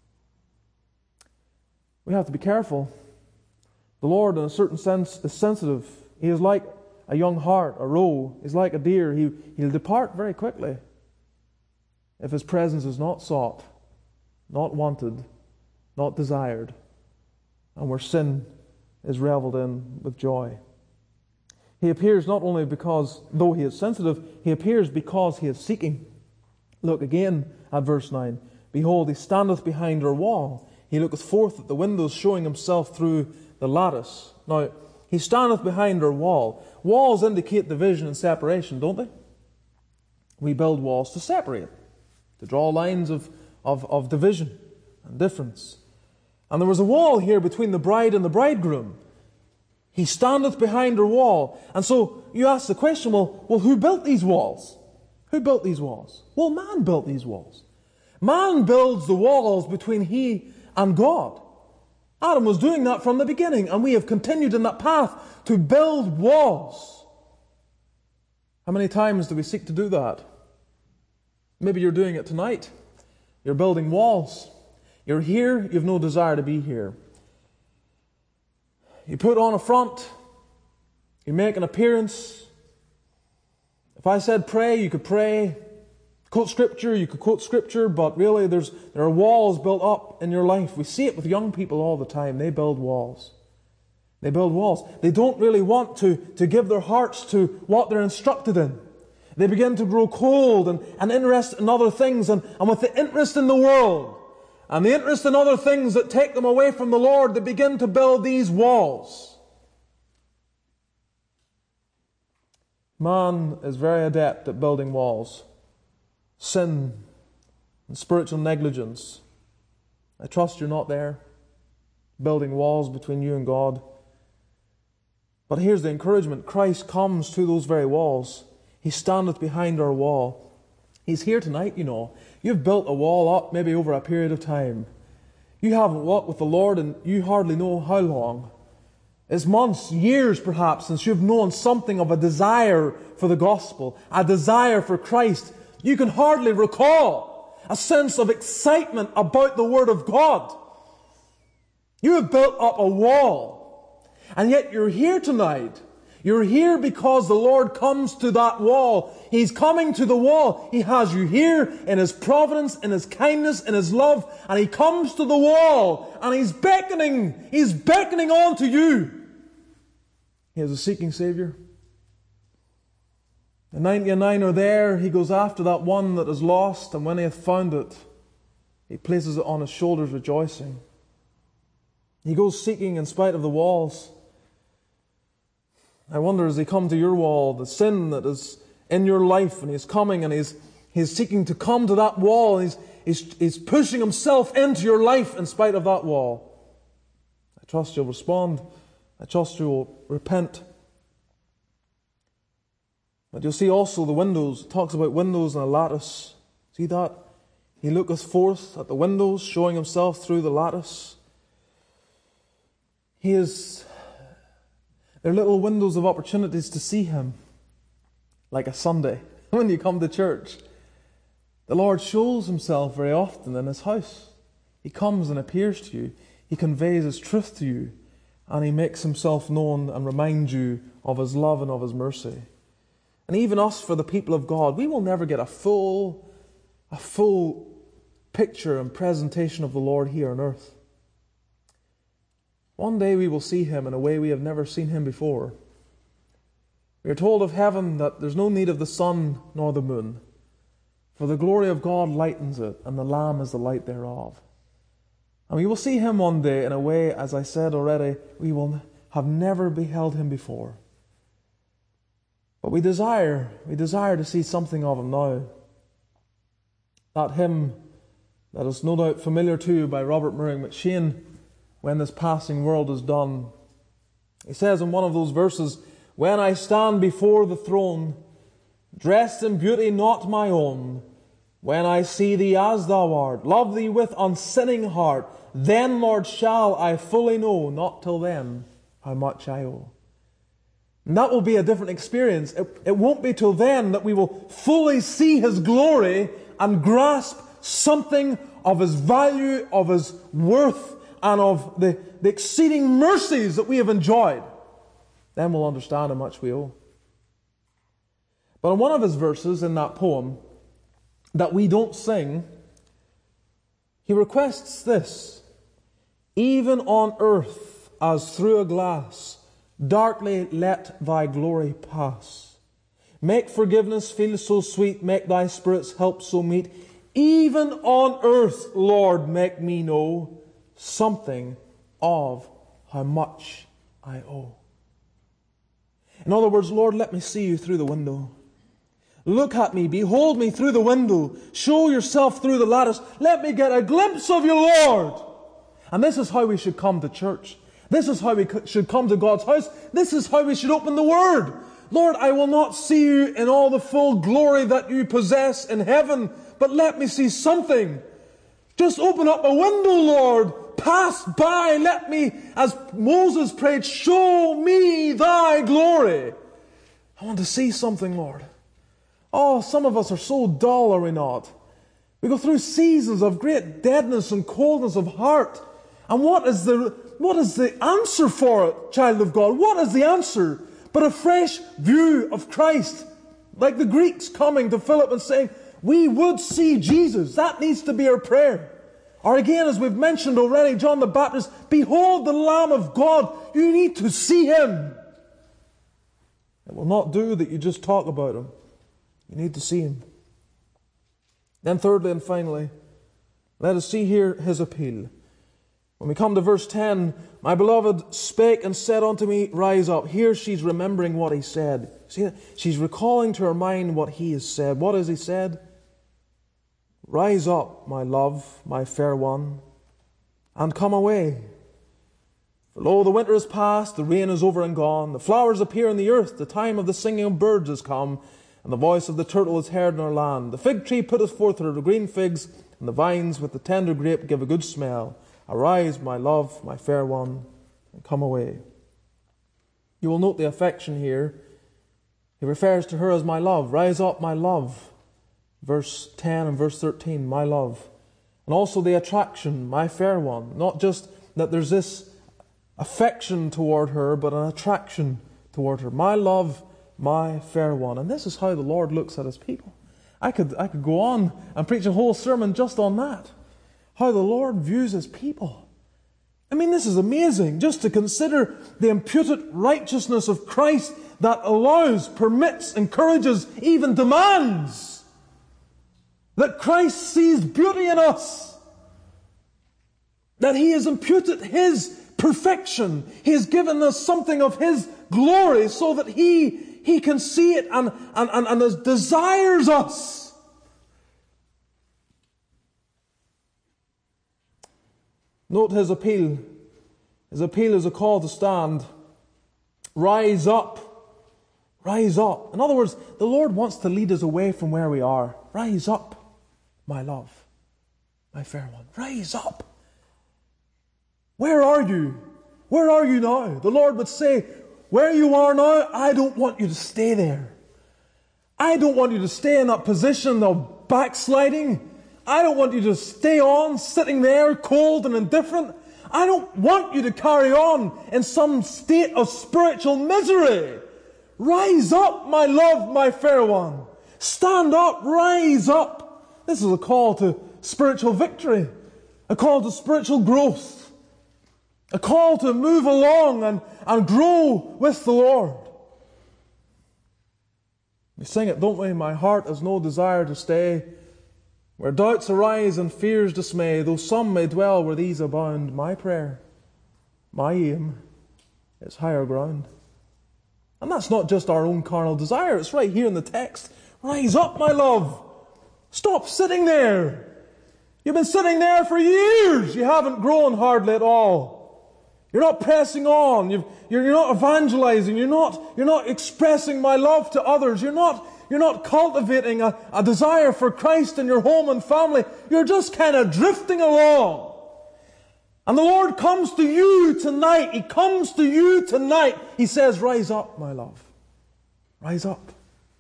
We have to be careful. The Lord, in a certain sense, is sensitive. He is like a young hart, a roe. He's like a deer. He'll depart very quickly if His presence is not sought, not wanted, not desired, and where sin is reveled in with joy. He appears not only because, though He is sensitive, He appears because He is seeking. Look again at verse 9. Behold, He standeth behind our wall. He looketh forth at the windows, showing Himself through the lattice. Now, He standeth behind our wall. Walls indicate division and separation, don't they? We build walls to separate, to draw lines of division and difference. And there was a wall here between the bride and the bridegroom. He standeth behind her wall. And so you ask the question, well, who built these walls? Who built these walls? Well, man built these walls. Man builds the walls between he and God. Adam was doing that from the beginning, and we have continued in that path to build walls. How many times do we seek to do that? Maybe you're doing it tonight. You're building walls. You're here, you have no desire to be here. You put on a front, you make an appearance. If I said pray, you could pray. Quote Scripture, you could quote Scripture, but really there are walls built up in your life. We see it with young people all the time. They build walls. They build walls. They don't really want to give their hearts to what they're instructed in. They begin to grow cold and interested in other things, and with the interest in the world and the interest in other things that take them away from the Lord, they begin to build these walls. Man is very adept at building walls. Sin and spiritual negligence. I trust you're not there, building walls between you and God. But here's the encouragement. Christ comes to those very walls. He standeth behind our wall. He's here tonight, you know. You've built a wall up maybe over a period of time. You haven't walked with the Lord and you hardly know how long. It's months, years perhaps, since you've known something of a desire for the gospel, a desire for Christ. You can hardly recall a sense of excitement about the Word of God. You have built up a wall. And yet you're here tonight. You're here because the Lord comes to that wall. He's coming to the wall. He has you here in His providence, in His kindness, in His love. And He comes to the wall and He's beckoning. He's beckoning on to you. He is a seeking Savior. The 99 are there. He goes after that one that is lost, and when He hath found it, He places it on His shoulders rejoicing. He goes seeking in spite of the walls. I wonder, as He come to your wall, the sin that is in your life, and He's coming and He's seeking to come to that wall, and He's pushing Himself into your life in spite of that wall. I trust you'll respond. I trust you'll repent. But you'll see also the windows. It talks about windows and a lattice. See that? He looketh forth at the windows, showing Himself through the lattice. They're little windows of opportunities to see Him. Like a Sunday, when you come to church. The Lord shows Himself very often in His house. He comes and appears to you. He conveys His truth to you. And He makes Himself known and reminds you of His love and of His mercy. And even us, for the people of God, we will never get a full picture and presentation of the Lord here on earth. One day we will see Him in a way we have never seen Him before. We are told of heaven that there's no need of the sun nor the moon, for the glory of God lightens it, and the Lamb is the light thereof. And we will see Him one day in a way, as I said already, we will have never beheld Him before. But we desire to see something of Him now. That hymn that is no doubt familiar to you by Robert Murray McShane, When This Passing World Is Done. He says in one of those verses, when I stand before the throne, dressed in beauty not my own, when I see Thee as Thou art, love Thee with unsinning heart, then, Lord, shall I fully know, not till then, how much I owe. And that will be a different experience. It won't be till then that we will fully see His glory and grasp something of His value, of His worth, and of the exceeding mercies that we have enjoyed. Then we'll understand how much we owe. But in one of his verses in that poem that we don't sing, he requests this: even on earth as through a glass, darkly let Thy glory pass. Make forgiveness feel so sweet, make Thy Spirit's help so meet. Even on earth, Lord, make me know something of how much I owe. In other words, Lord, let me see You through the window. Look at me, behold me through the window. Show Yourself through the lattice. Let me get a glimpse of You, Lord. And this is how we should come to church. This is how we should come to God's house. This is how we should open the Word. Lord, I will not see You in all the full glory that You possess in heaven, but let me see something. Just open up a window, Lord. Pass by. Let me, as Moses prayed, show me Thy glory. I want to see something, Lord. Oh, some of us are so dull, are we not? We go through seasons of great deadness and coldness of heart. And what is the answer for it, child of God? What is the answer? But a fresh view of Christ. Like the Greeks coming to Philip and saying, we would see Jesus. That needs to be our prayer. Or again, as we've mentioned already, John the Baptist, behold the Lamb of God. You need to see Him. It will not do that you just talk about Him. You need to see Him. Then thirdly and finally, let us see here His appeal. When we come to verse 10, my beloved spake and said unto me, rise up. Here she's remembering what He said. See, she's recalling to her mind what He has said. What has He said? Rise up, my love, my fair one, and come away. For lo, the winter is past, the rain is over and gone, the flowers appear in the earth, the time of the singing of birds is come, and the voice of the turtle is heard in our land. The fig tree putteth forth her green figs, and the vines with the tender grape give a good smell. Arise, my love, my fair one, and come away. You will note the affection here. He refers to her as my love. Rise up, my love. Verse 10 and verse 13, my love. And also the attraction, my fair one. Not just that there's this affection toward her, but an attraction toward her. My love, my fair one. And this is how the Lord looks at His people. I could go on and preach a whole sermon just on that. How the Lord views His people. I mean, this is amazing. Just to consider the imputed righteousness of Christ that allows, permits, encourages, even demands that Christ sees beauty in us. That He has imputed His perfection. He has given us something of His glory so that He can see it and desires us. Note His appeal. His appeal is a call to stand. Rise up. Rise up. In other words, the Lord wants to lead us away from where we are. Rise up, my love, my fair one. Rise up. Where are you? Where are you now? The Lord would say, where you are now, I don't want you to stay there. I don't want you to stay in that position of backsliding. I don't want you to stay on sitting there cold and indifferent. I don't want you to carry on in some state of spiritual misery. Rise up, my love, my fair one. Stand up, rise up. This is a call to spiritual victory, a call to spiritual growth, a call to move along and grow with the Lord. We sing it, don't we? My heart has no desire to stay where doubts arise and fears dismay, though some may dwell where these abound. My prayer, my aim, is higher ground. And that's not just our own carnal desire. It's right here in the text. Rise up, my love. Stop sitting there. You've been sitting there for years. You haven't grown hardly at all. You're not pressing on. You're not evangelizing. You're not expressing my love to others. You're not cultivating a desire for Christ in your home and family. You're just kind of drifting along. And the Lord comes to you tonight. He comes to you tonight. He says, rise up, my love. Rise up.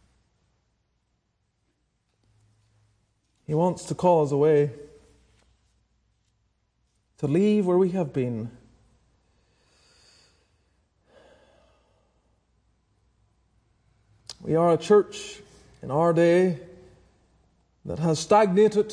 He wants to call us away, to leave where we have been. We are a church in our day that has stagnated.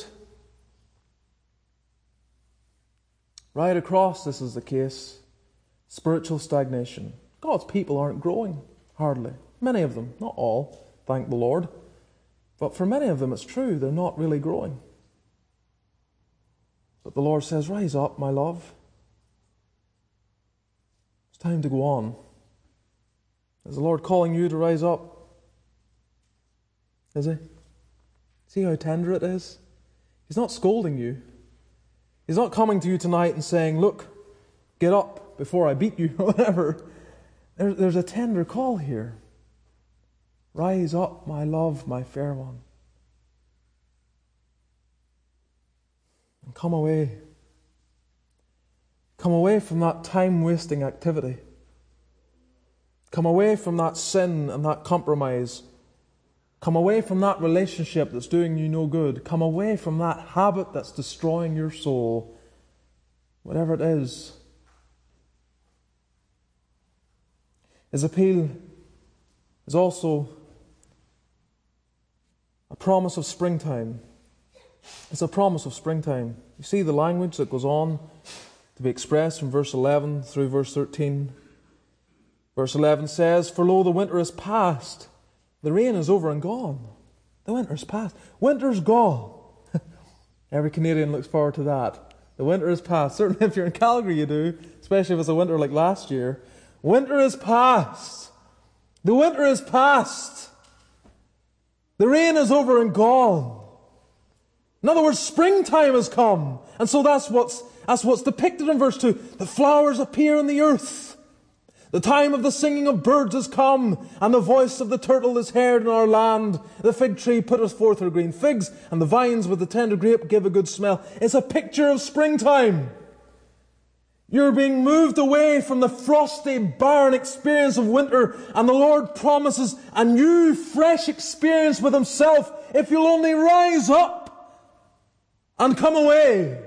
Right across, this is the case. Spiritual stagnation. God's people aren't growing, hardly. Many of them, not all, thank the Lord. But for many of them, it's true, they're not really growing. But the Lord says, rise up, my love. It's time to go on. Is the Lord calling you to rise up? Is He? See how tender it is? He's not scolding you. He's not coming to you tonight and saying, look, get up before I beat you, or whatever. There's a tender call here. Rise up, my love, my fair one. And come away. Come away from that time-wasting activity. Come away from that sin and that compromise. Come away from that relationship that's doing you no good. Come away from that habit that's destroying your soul. Whatever it is. His appeal is also a promise of springtime. It's a promise of springtime. You see the language that goes on to be expressed from verse 11 through verse 13. Verse 11 says, for lo, the winter is past. The rain is over and gone. The winter's past. Winter's gone. Every Canadian looks forward to that. The winter is past. Certainly if you're in Calgary you do, especially if it's a winter like last year. Winter is past. The winter is past. The rain is over and gone. In other words, springtime has come. And so that's what's depicted in verse 2. The flowers appear in the earth. The time of the singing of birds has come, and the voice of the turtle is heard in our land. The fig tree putteth forth her green figs, and the vines with the tender grape give a good smell. It's a picture of springtime. You're being moved away from the frosty, barren experience of winter, and the Lord promises a new, fresh experience with Himself if you'll only rise up and come away.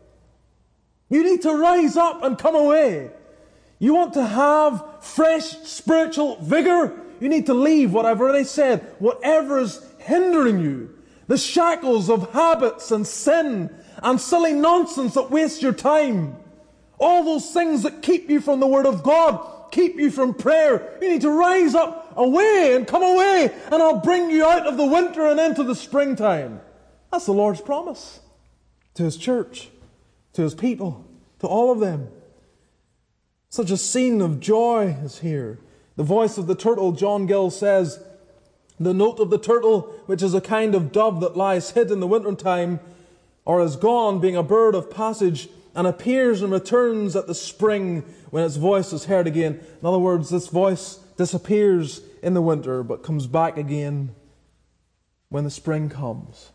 You need to rise up and come away. You want to have fresh spiritual vigor? You need to leave what I've already said. Whatever is hindering you, the shackles of habits and sin and silly nonsense that waste your time, all those things that keep you from the Word of God, keep you from prayer. You need to rise up, away, and come away, and I'll bring you out of the winter and into the springtime. That's the Lord's promise to His church, to His people, to all of them. Such a scene of joy is here. The voice of the turtle, John Gill says, the note of the turtle, which is a kind of dove that lies hid in the winter time, or is gone, being a bird of passage, and appears and returns at the spring when its voice is heard again. In other words, this voice disappears in the winter, but comes back again when the spring comes.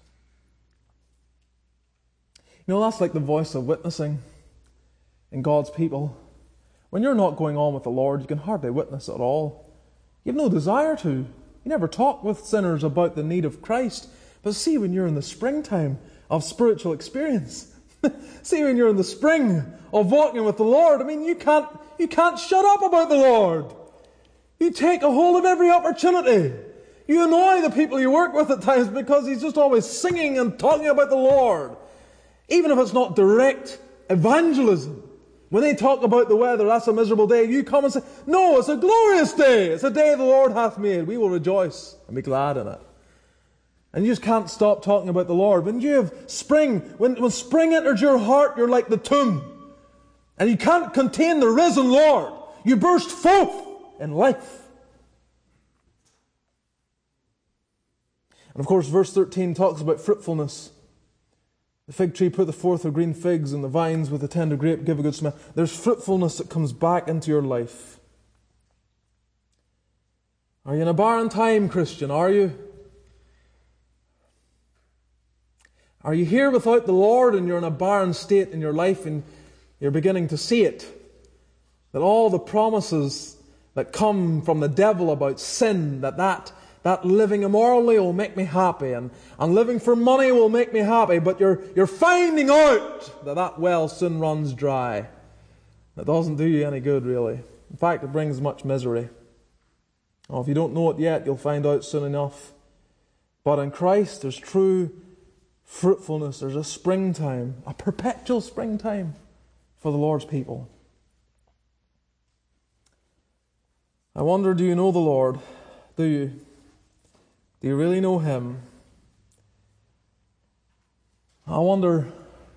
You know, that's like the voice of witnessing in God's people. When you're not going on with the Lord, you can hardly witness at all. You have no desire to. You never talk with sinners about the need of Christ. But see, when you're in the springtime of spiritual experience, see when you're in the spring of walking with the Lord, I mean, you can't shut up about the Lord. You take a hold of every opportunity. You annoy the people you work with at times because He's just always singing and talking about the Lord. Even if it's not direct evangelism. When they talk about the weather, that's a miserable day, you come and say, no, it's a glorious day. It's a day the Lord hath made. We will rejoice and be glad in it. And you just can't stop talking about the Lord. When you have spring, when spring enters your heart, you're like the tomb. And you can't contain the risen Lord. You burst forth in life. And of course, verse 13 talks about fruitfulness. The fig tree putteth forth her green figs, and the vines with the tender grape give a good smell. There's fruitfulness that comes back into your life. Are you in a barren time, Christian? Are you? Are you here without the Lord and you're in a barren state in your life and you're beginning to see it? That all the promises that come from the devil about sin, that living immorally will make me happy, and living for money will make me happy, but you're finding out that well soon runs dry. That doesn't do you any good, really. In fact, it brings much misery. Oh, if you don't know it yet, you'll find out soon enough. But in Christ, there's true fruitfulness. There's a springtime, a perpetual springtime for the Lord's people. I wonder, do you know the Lord? Do you? Do you really know Him? I wonder,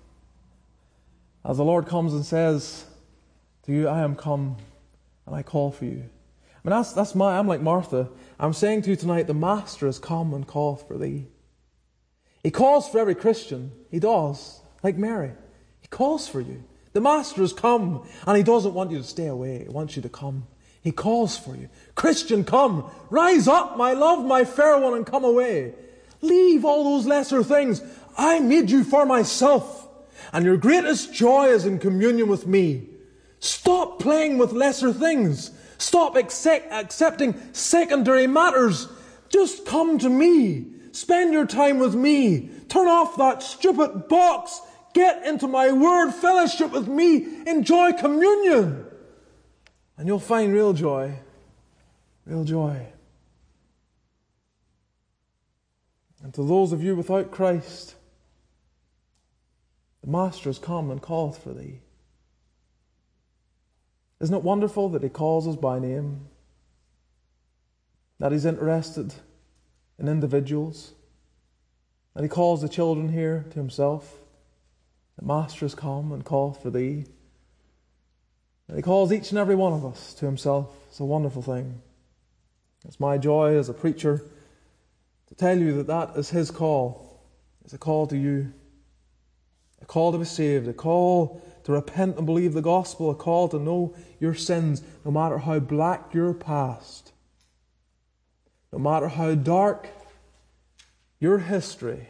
as the Lord comes and says to you, I am come and I call for you. I mean, I'm like Martha. I'm saying to you tonight, the Master has come and called for thee. He calls for every Christian. He does. Like Mary. He calls for you. The Master has come, and He doesn't want you to stay away. He wants you to come. He calls for you. Christian, come. Rise up, my love, my fair one, and come away. Leave all those lesser things. I made you for myself, and your greatest joy is in communion with me. Stop playing with lesser things. Stop accepting secondary matters. Just come to me. Spend your time with me. Turn off that stupid box. Get into my word, fellowship with me. Enjoy communion. And you'll find real joy. Real joy. And to those of you without Christ, the Master has come and calleth for thee. Isn't it wonderful that He calls us by name? That He's interested in individuals? That He calls the children here to Himself? The Master has come and calleth for thee. That He calls each and every one of us to Himself. It's a wonderful thing. It's my joy as a preacher to tell you that is His call. It's a call to you. A call to be saved. A call to repent and believe the gospel. A call to know your sins, no matter how black your past. No matter how dark your history.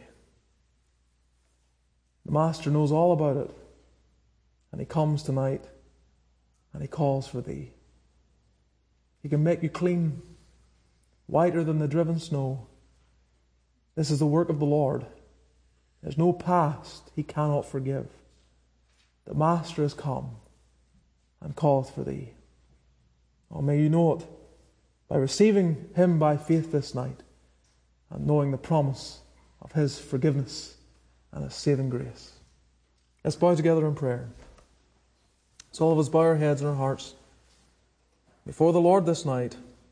The Master knows all about it. And He comes tonight and He calls for thee. He can make you clean, whiter than the driven snow. This is the work of the Lord. There's no past He cannot forgive. The Master has come and calleth for thee. Oh, may you know it by receiving Him by faith this night and knowing the promise of His forgiveness and His saving grace. Let's bow together in prayer. So all of us bow our heads and our hearts before the Lord this night.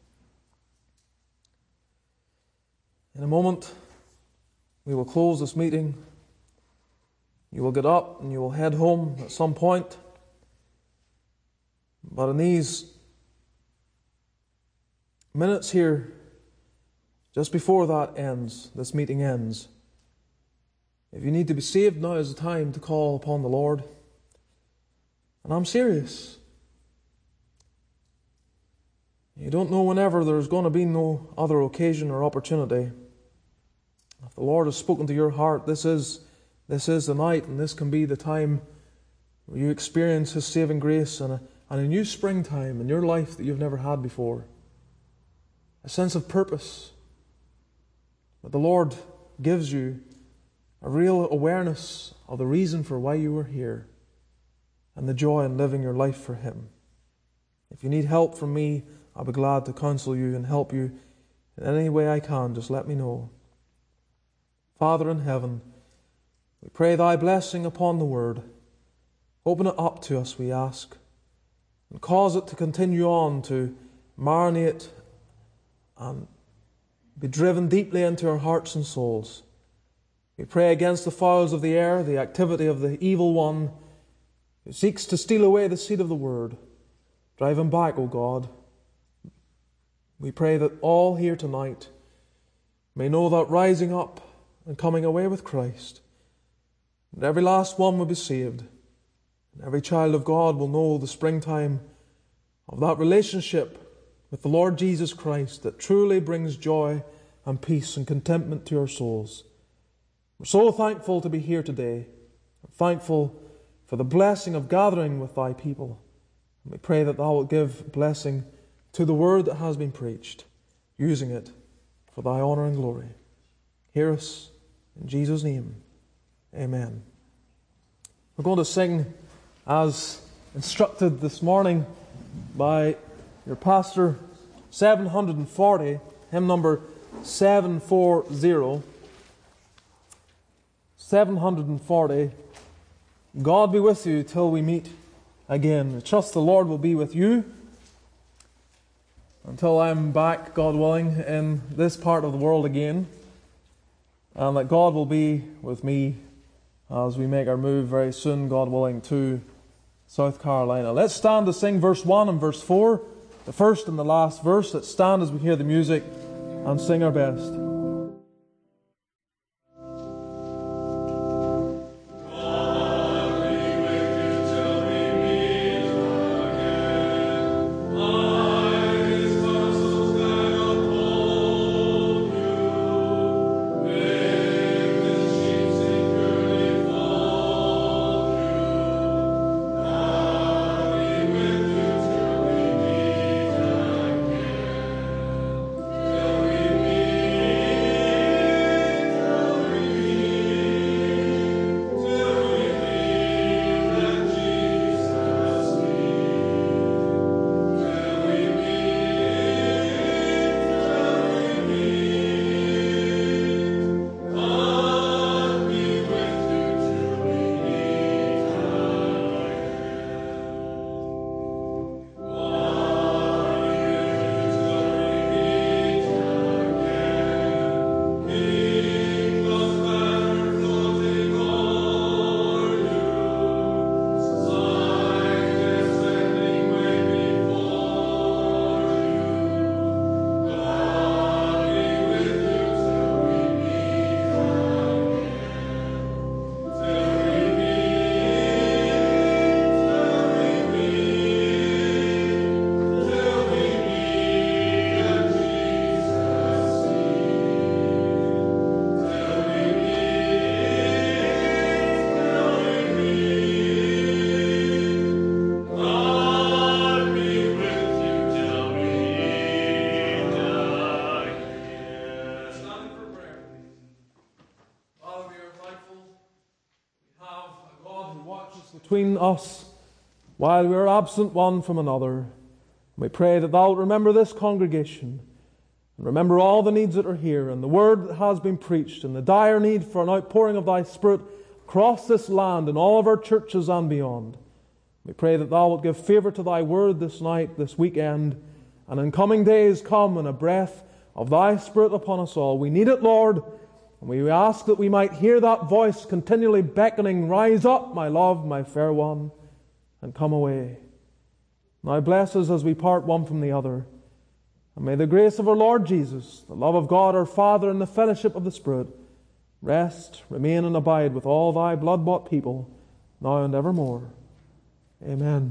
In a moment, we will close this meeting. You will get up and you will head home at some point. But in these minutes here, just before that ends, this meeting ends, if you need to be saved, now is the time to call upon the Lord. And I'm serious. You don't know whenever there's going to be no other occasion or opportunity. If the Lord has spoken to your heart, this is the night, and this can be the time where you experience His saving grace and a new springtime in your life that you've never had before. A sense of purpose that the Lord gives you, a real awareness of the reason for why you were here, and the joy in living your life for Him. If you need help from me, I'll be glad to counsel you and help you in any way I can. Just let me know. Father in heaven, We pray thy blessing upon the word. Open it up to us, we ask, and cause it to continue on to marinate and be driven deeply into our hearts and souls. We pray against the fowls of the air, the activity of the evil one who seeks to steal away the seed of the word. Drive him back, O God. We pray that all here tonight may know that rising up and coming away with Christ, and every last one will be saved, and every child of God will know the springtime of that relationship with the Lord Jesus Christ that truly brings joy and peace and contentment to our souls. We're so thankful to be here today. We're thankful for the blessing of gathering with thy people. And we pray that thou wilt give blessing to the word that has been preached, using it for thy honour and glory. Hear us in Jesus' name. Amen. We're going to sing as instructed this morning by your pastor, 740, hymn number 740. 740. God be with you till we meet again. I trust the Lord will be with you until I'm back, God willing, in this part of the world again, and that God will be with me as we make our move very soon, God willing, to South Carolina. Let's stand to sing verse 1 and verse 4, the first and the last verse. Let's stand as we hear the music and sing our best. Between us while we are absent one from another. We pray that thou wilt remember this congregation and remember all the needs that are here and the word that has been preached and the dire need for an outpouring of thy Spirit across this land and all of our churches and beyond. We pray that thou wilt give favour to thy word this night, this weekend, and in coming days come in a breath of thy Spirit upon us all. We need it, Lord. And we ask that we might hear that voice continually beckoning, "Rise up, my love, my fair one, and come away." Now bless us as we part one from the other. And may the grace of our Lord Jesus, the love of God our Father, and the fellowship of the Spirit rest, remain, and abide with all thy blood-bought people, now and evermore. Amen.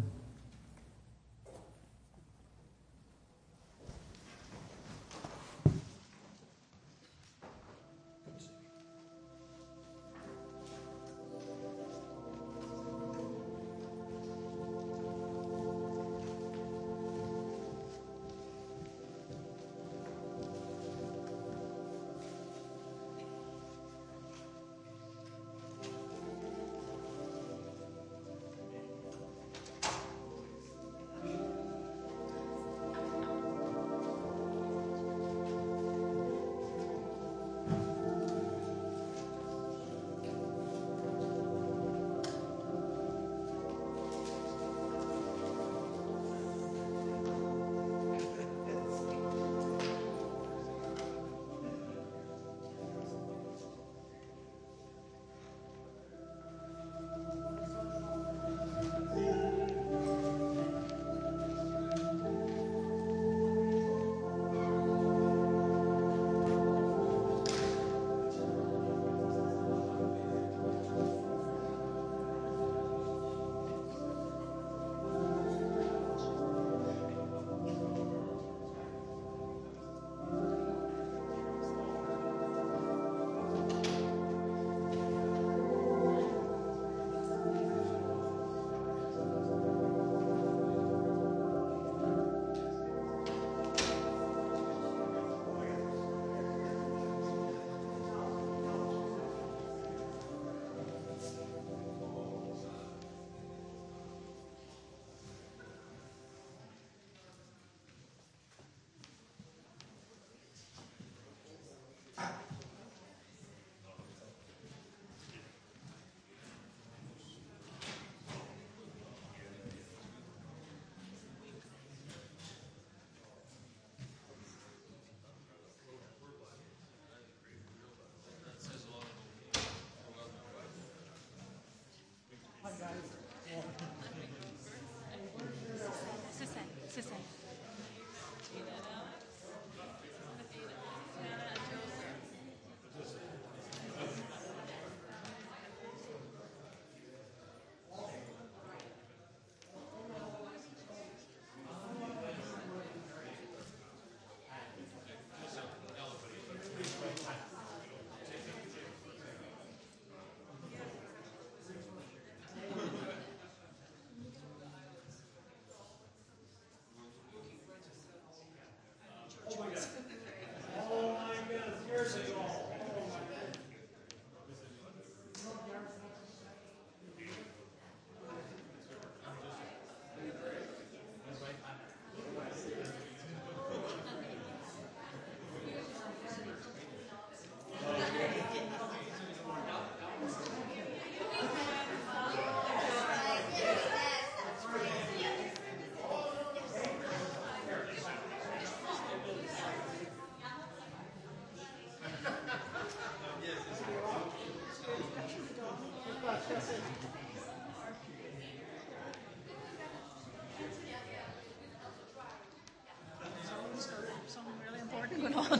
Something really important going on.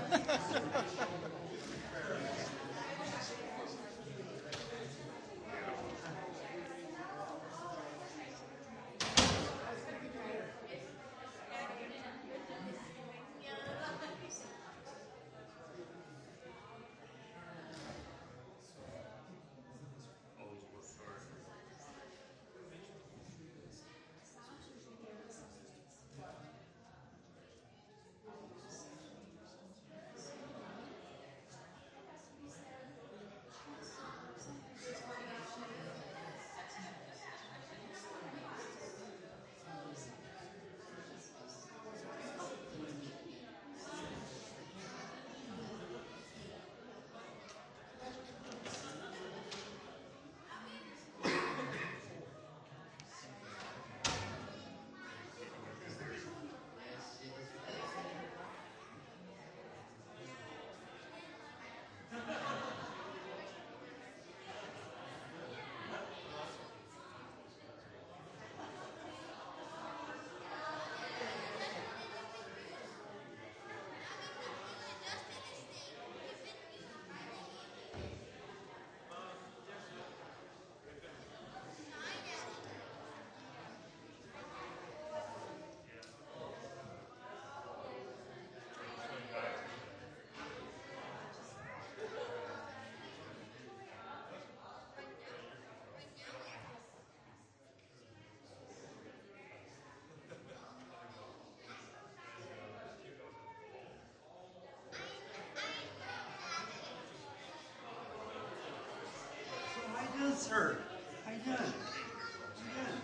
Sir, how you doing? How you doing?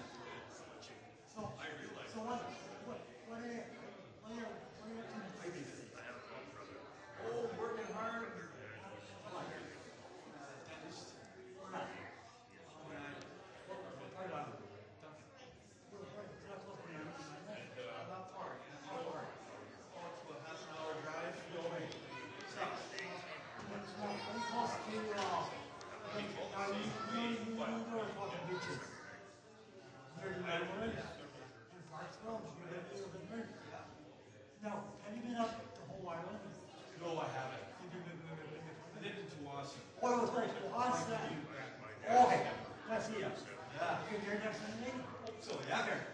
So what are you up to? Oh, working hard. Dentist. Where at? What part of it? Not far. How far? Oh, it's about half an hour drive. No way. Sucks. Pretty close to you know fucking beaches. Here in Redwood and Parksville. Now, have you been up the whole island? No, I haven't. I did it to Wasson. Oh, it was like Wasson. Okay, that's it. Yeah. You're next to me? So, yeah.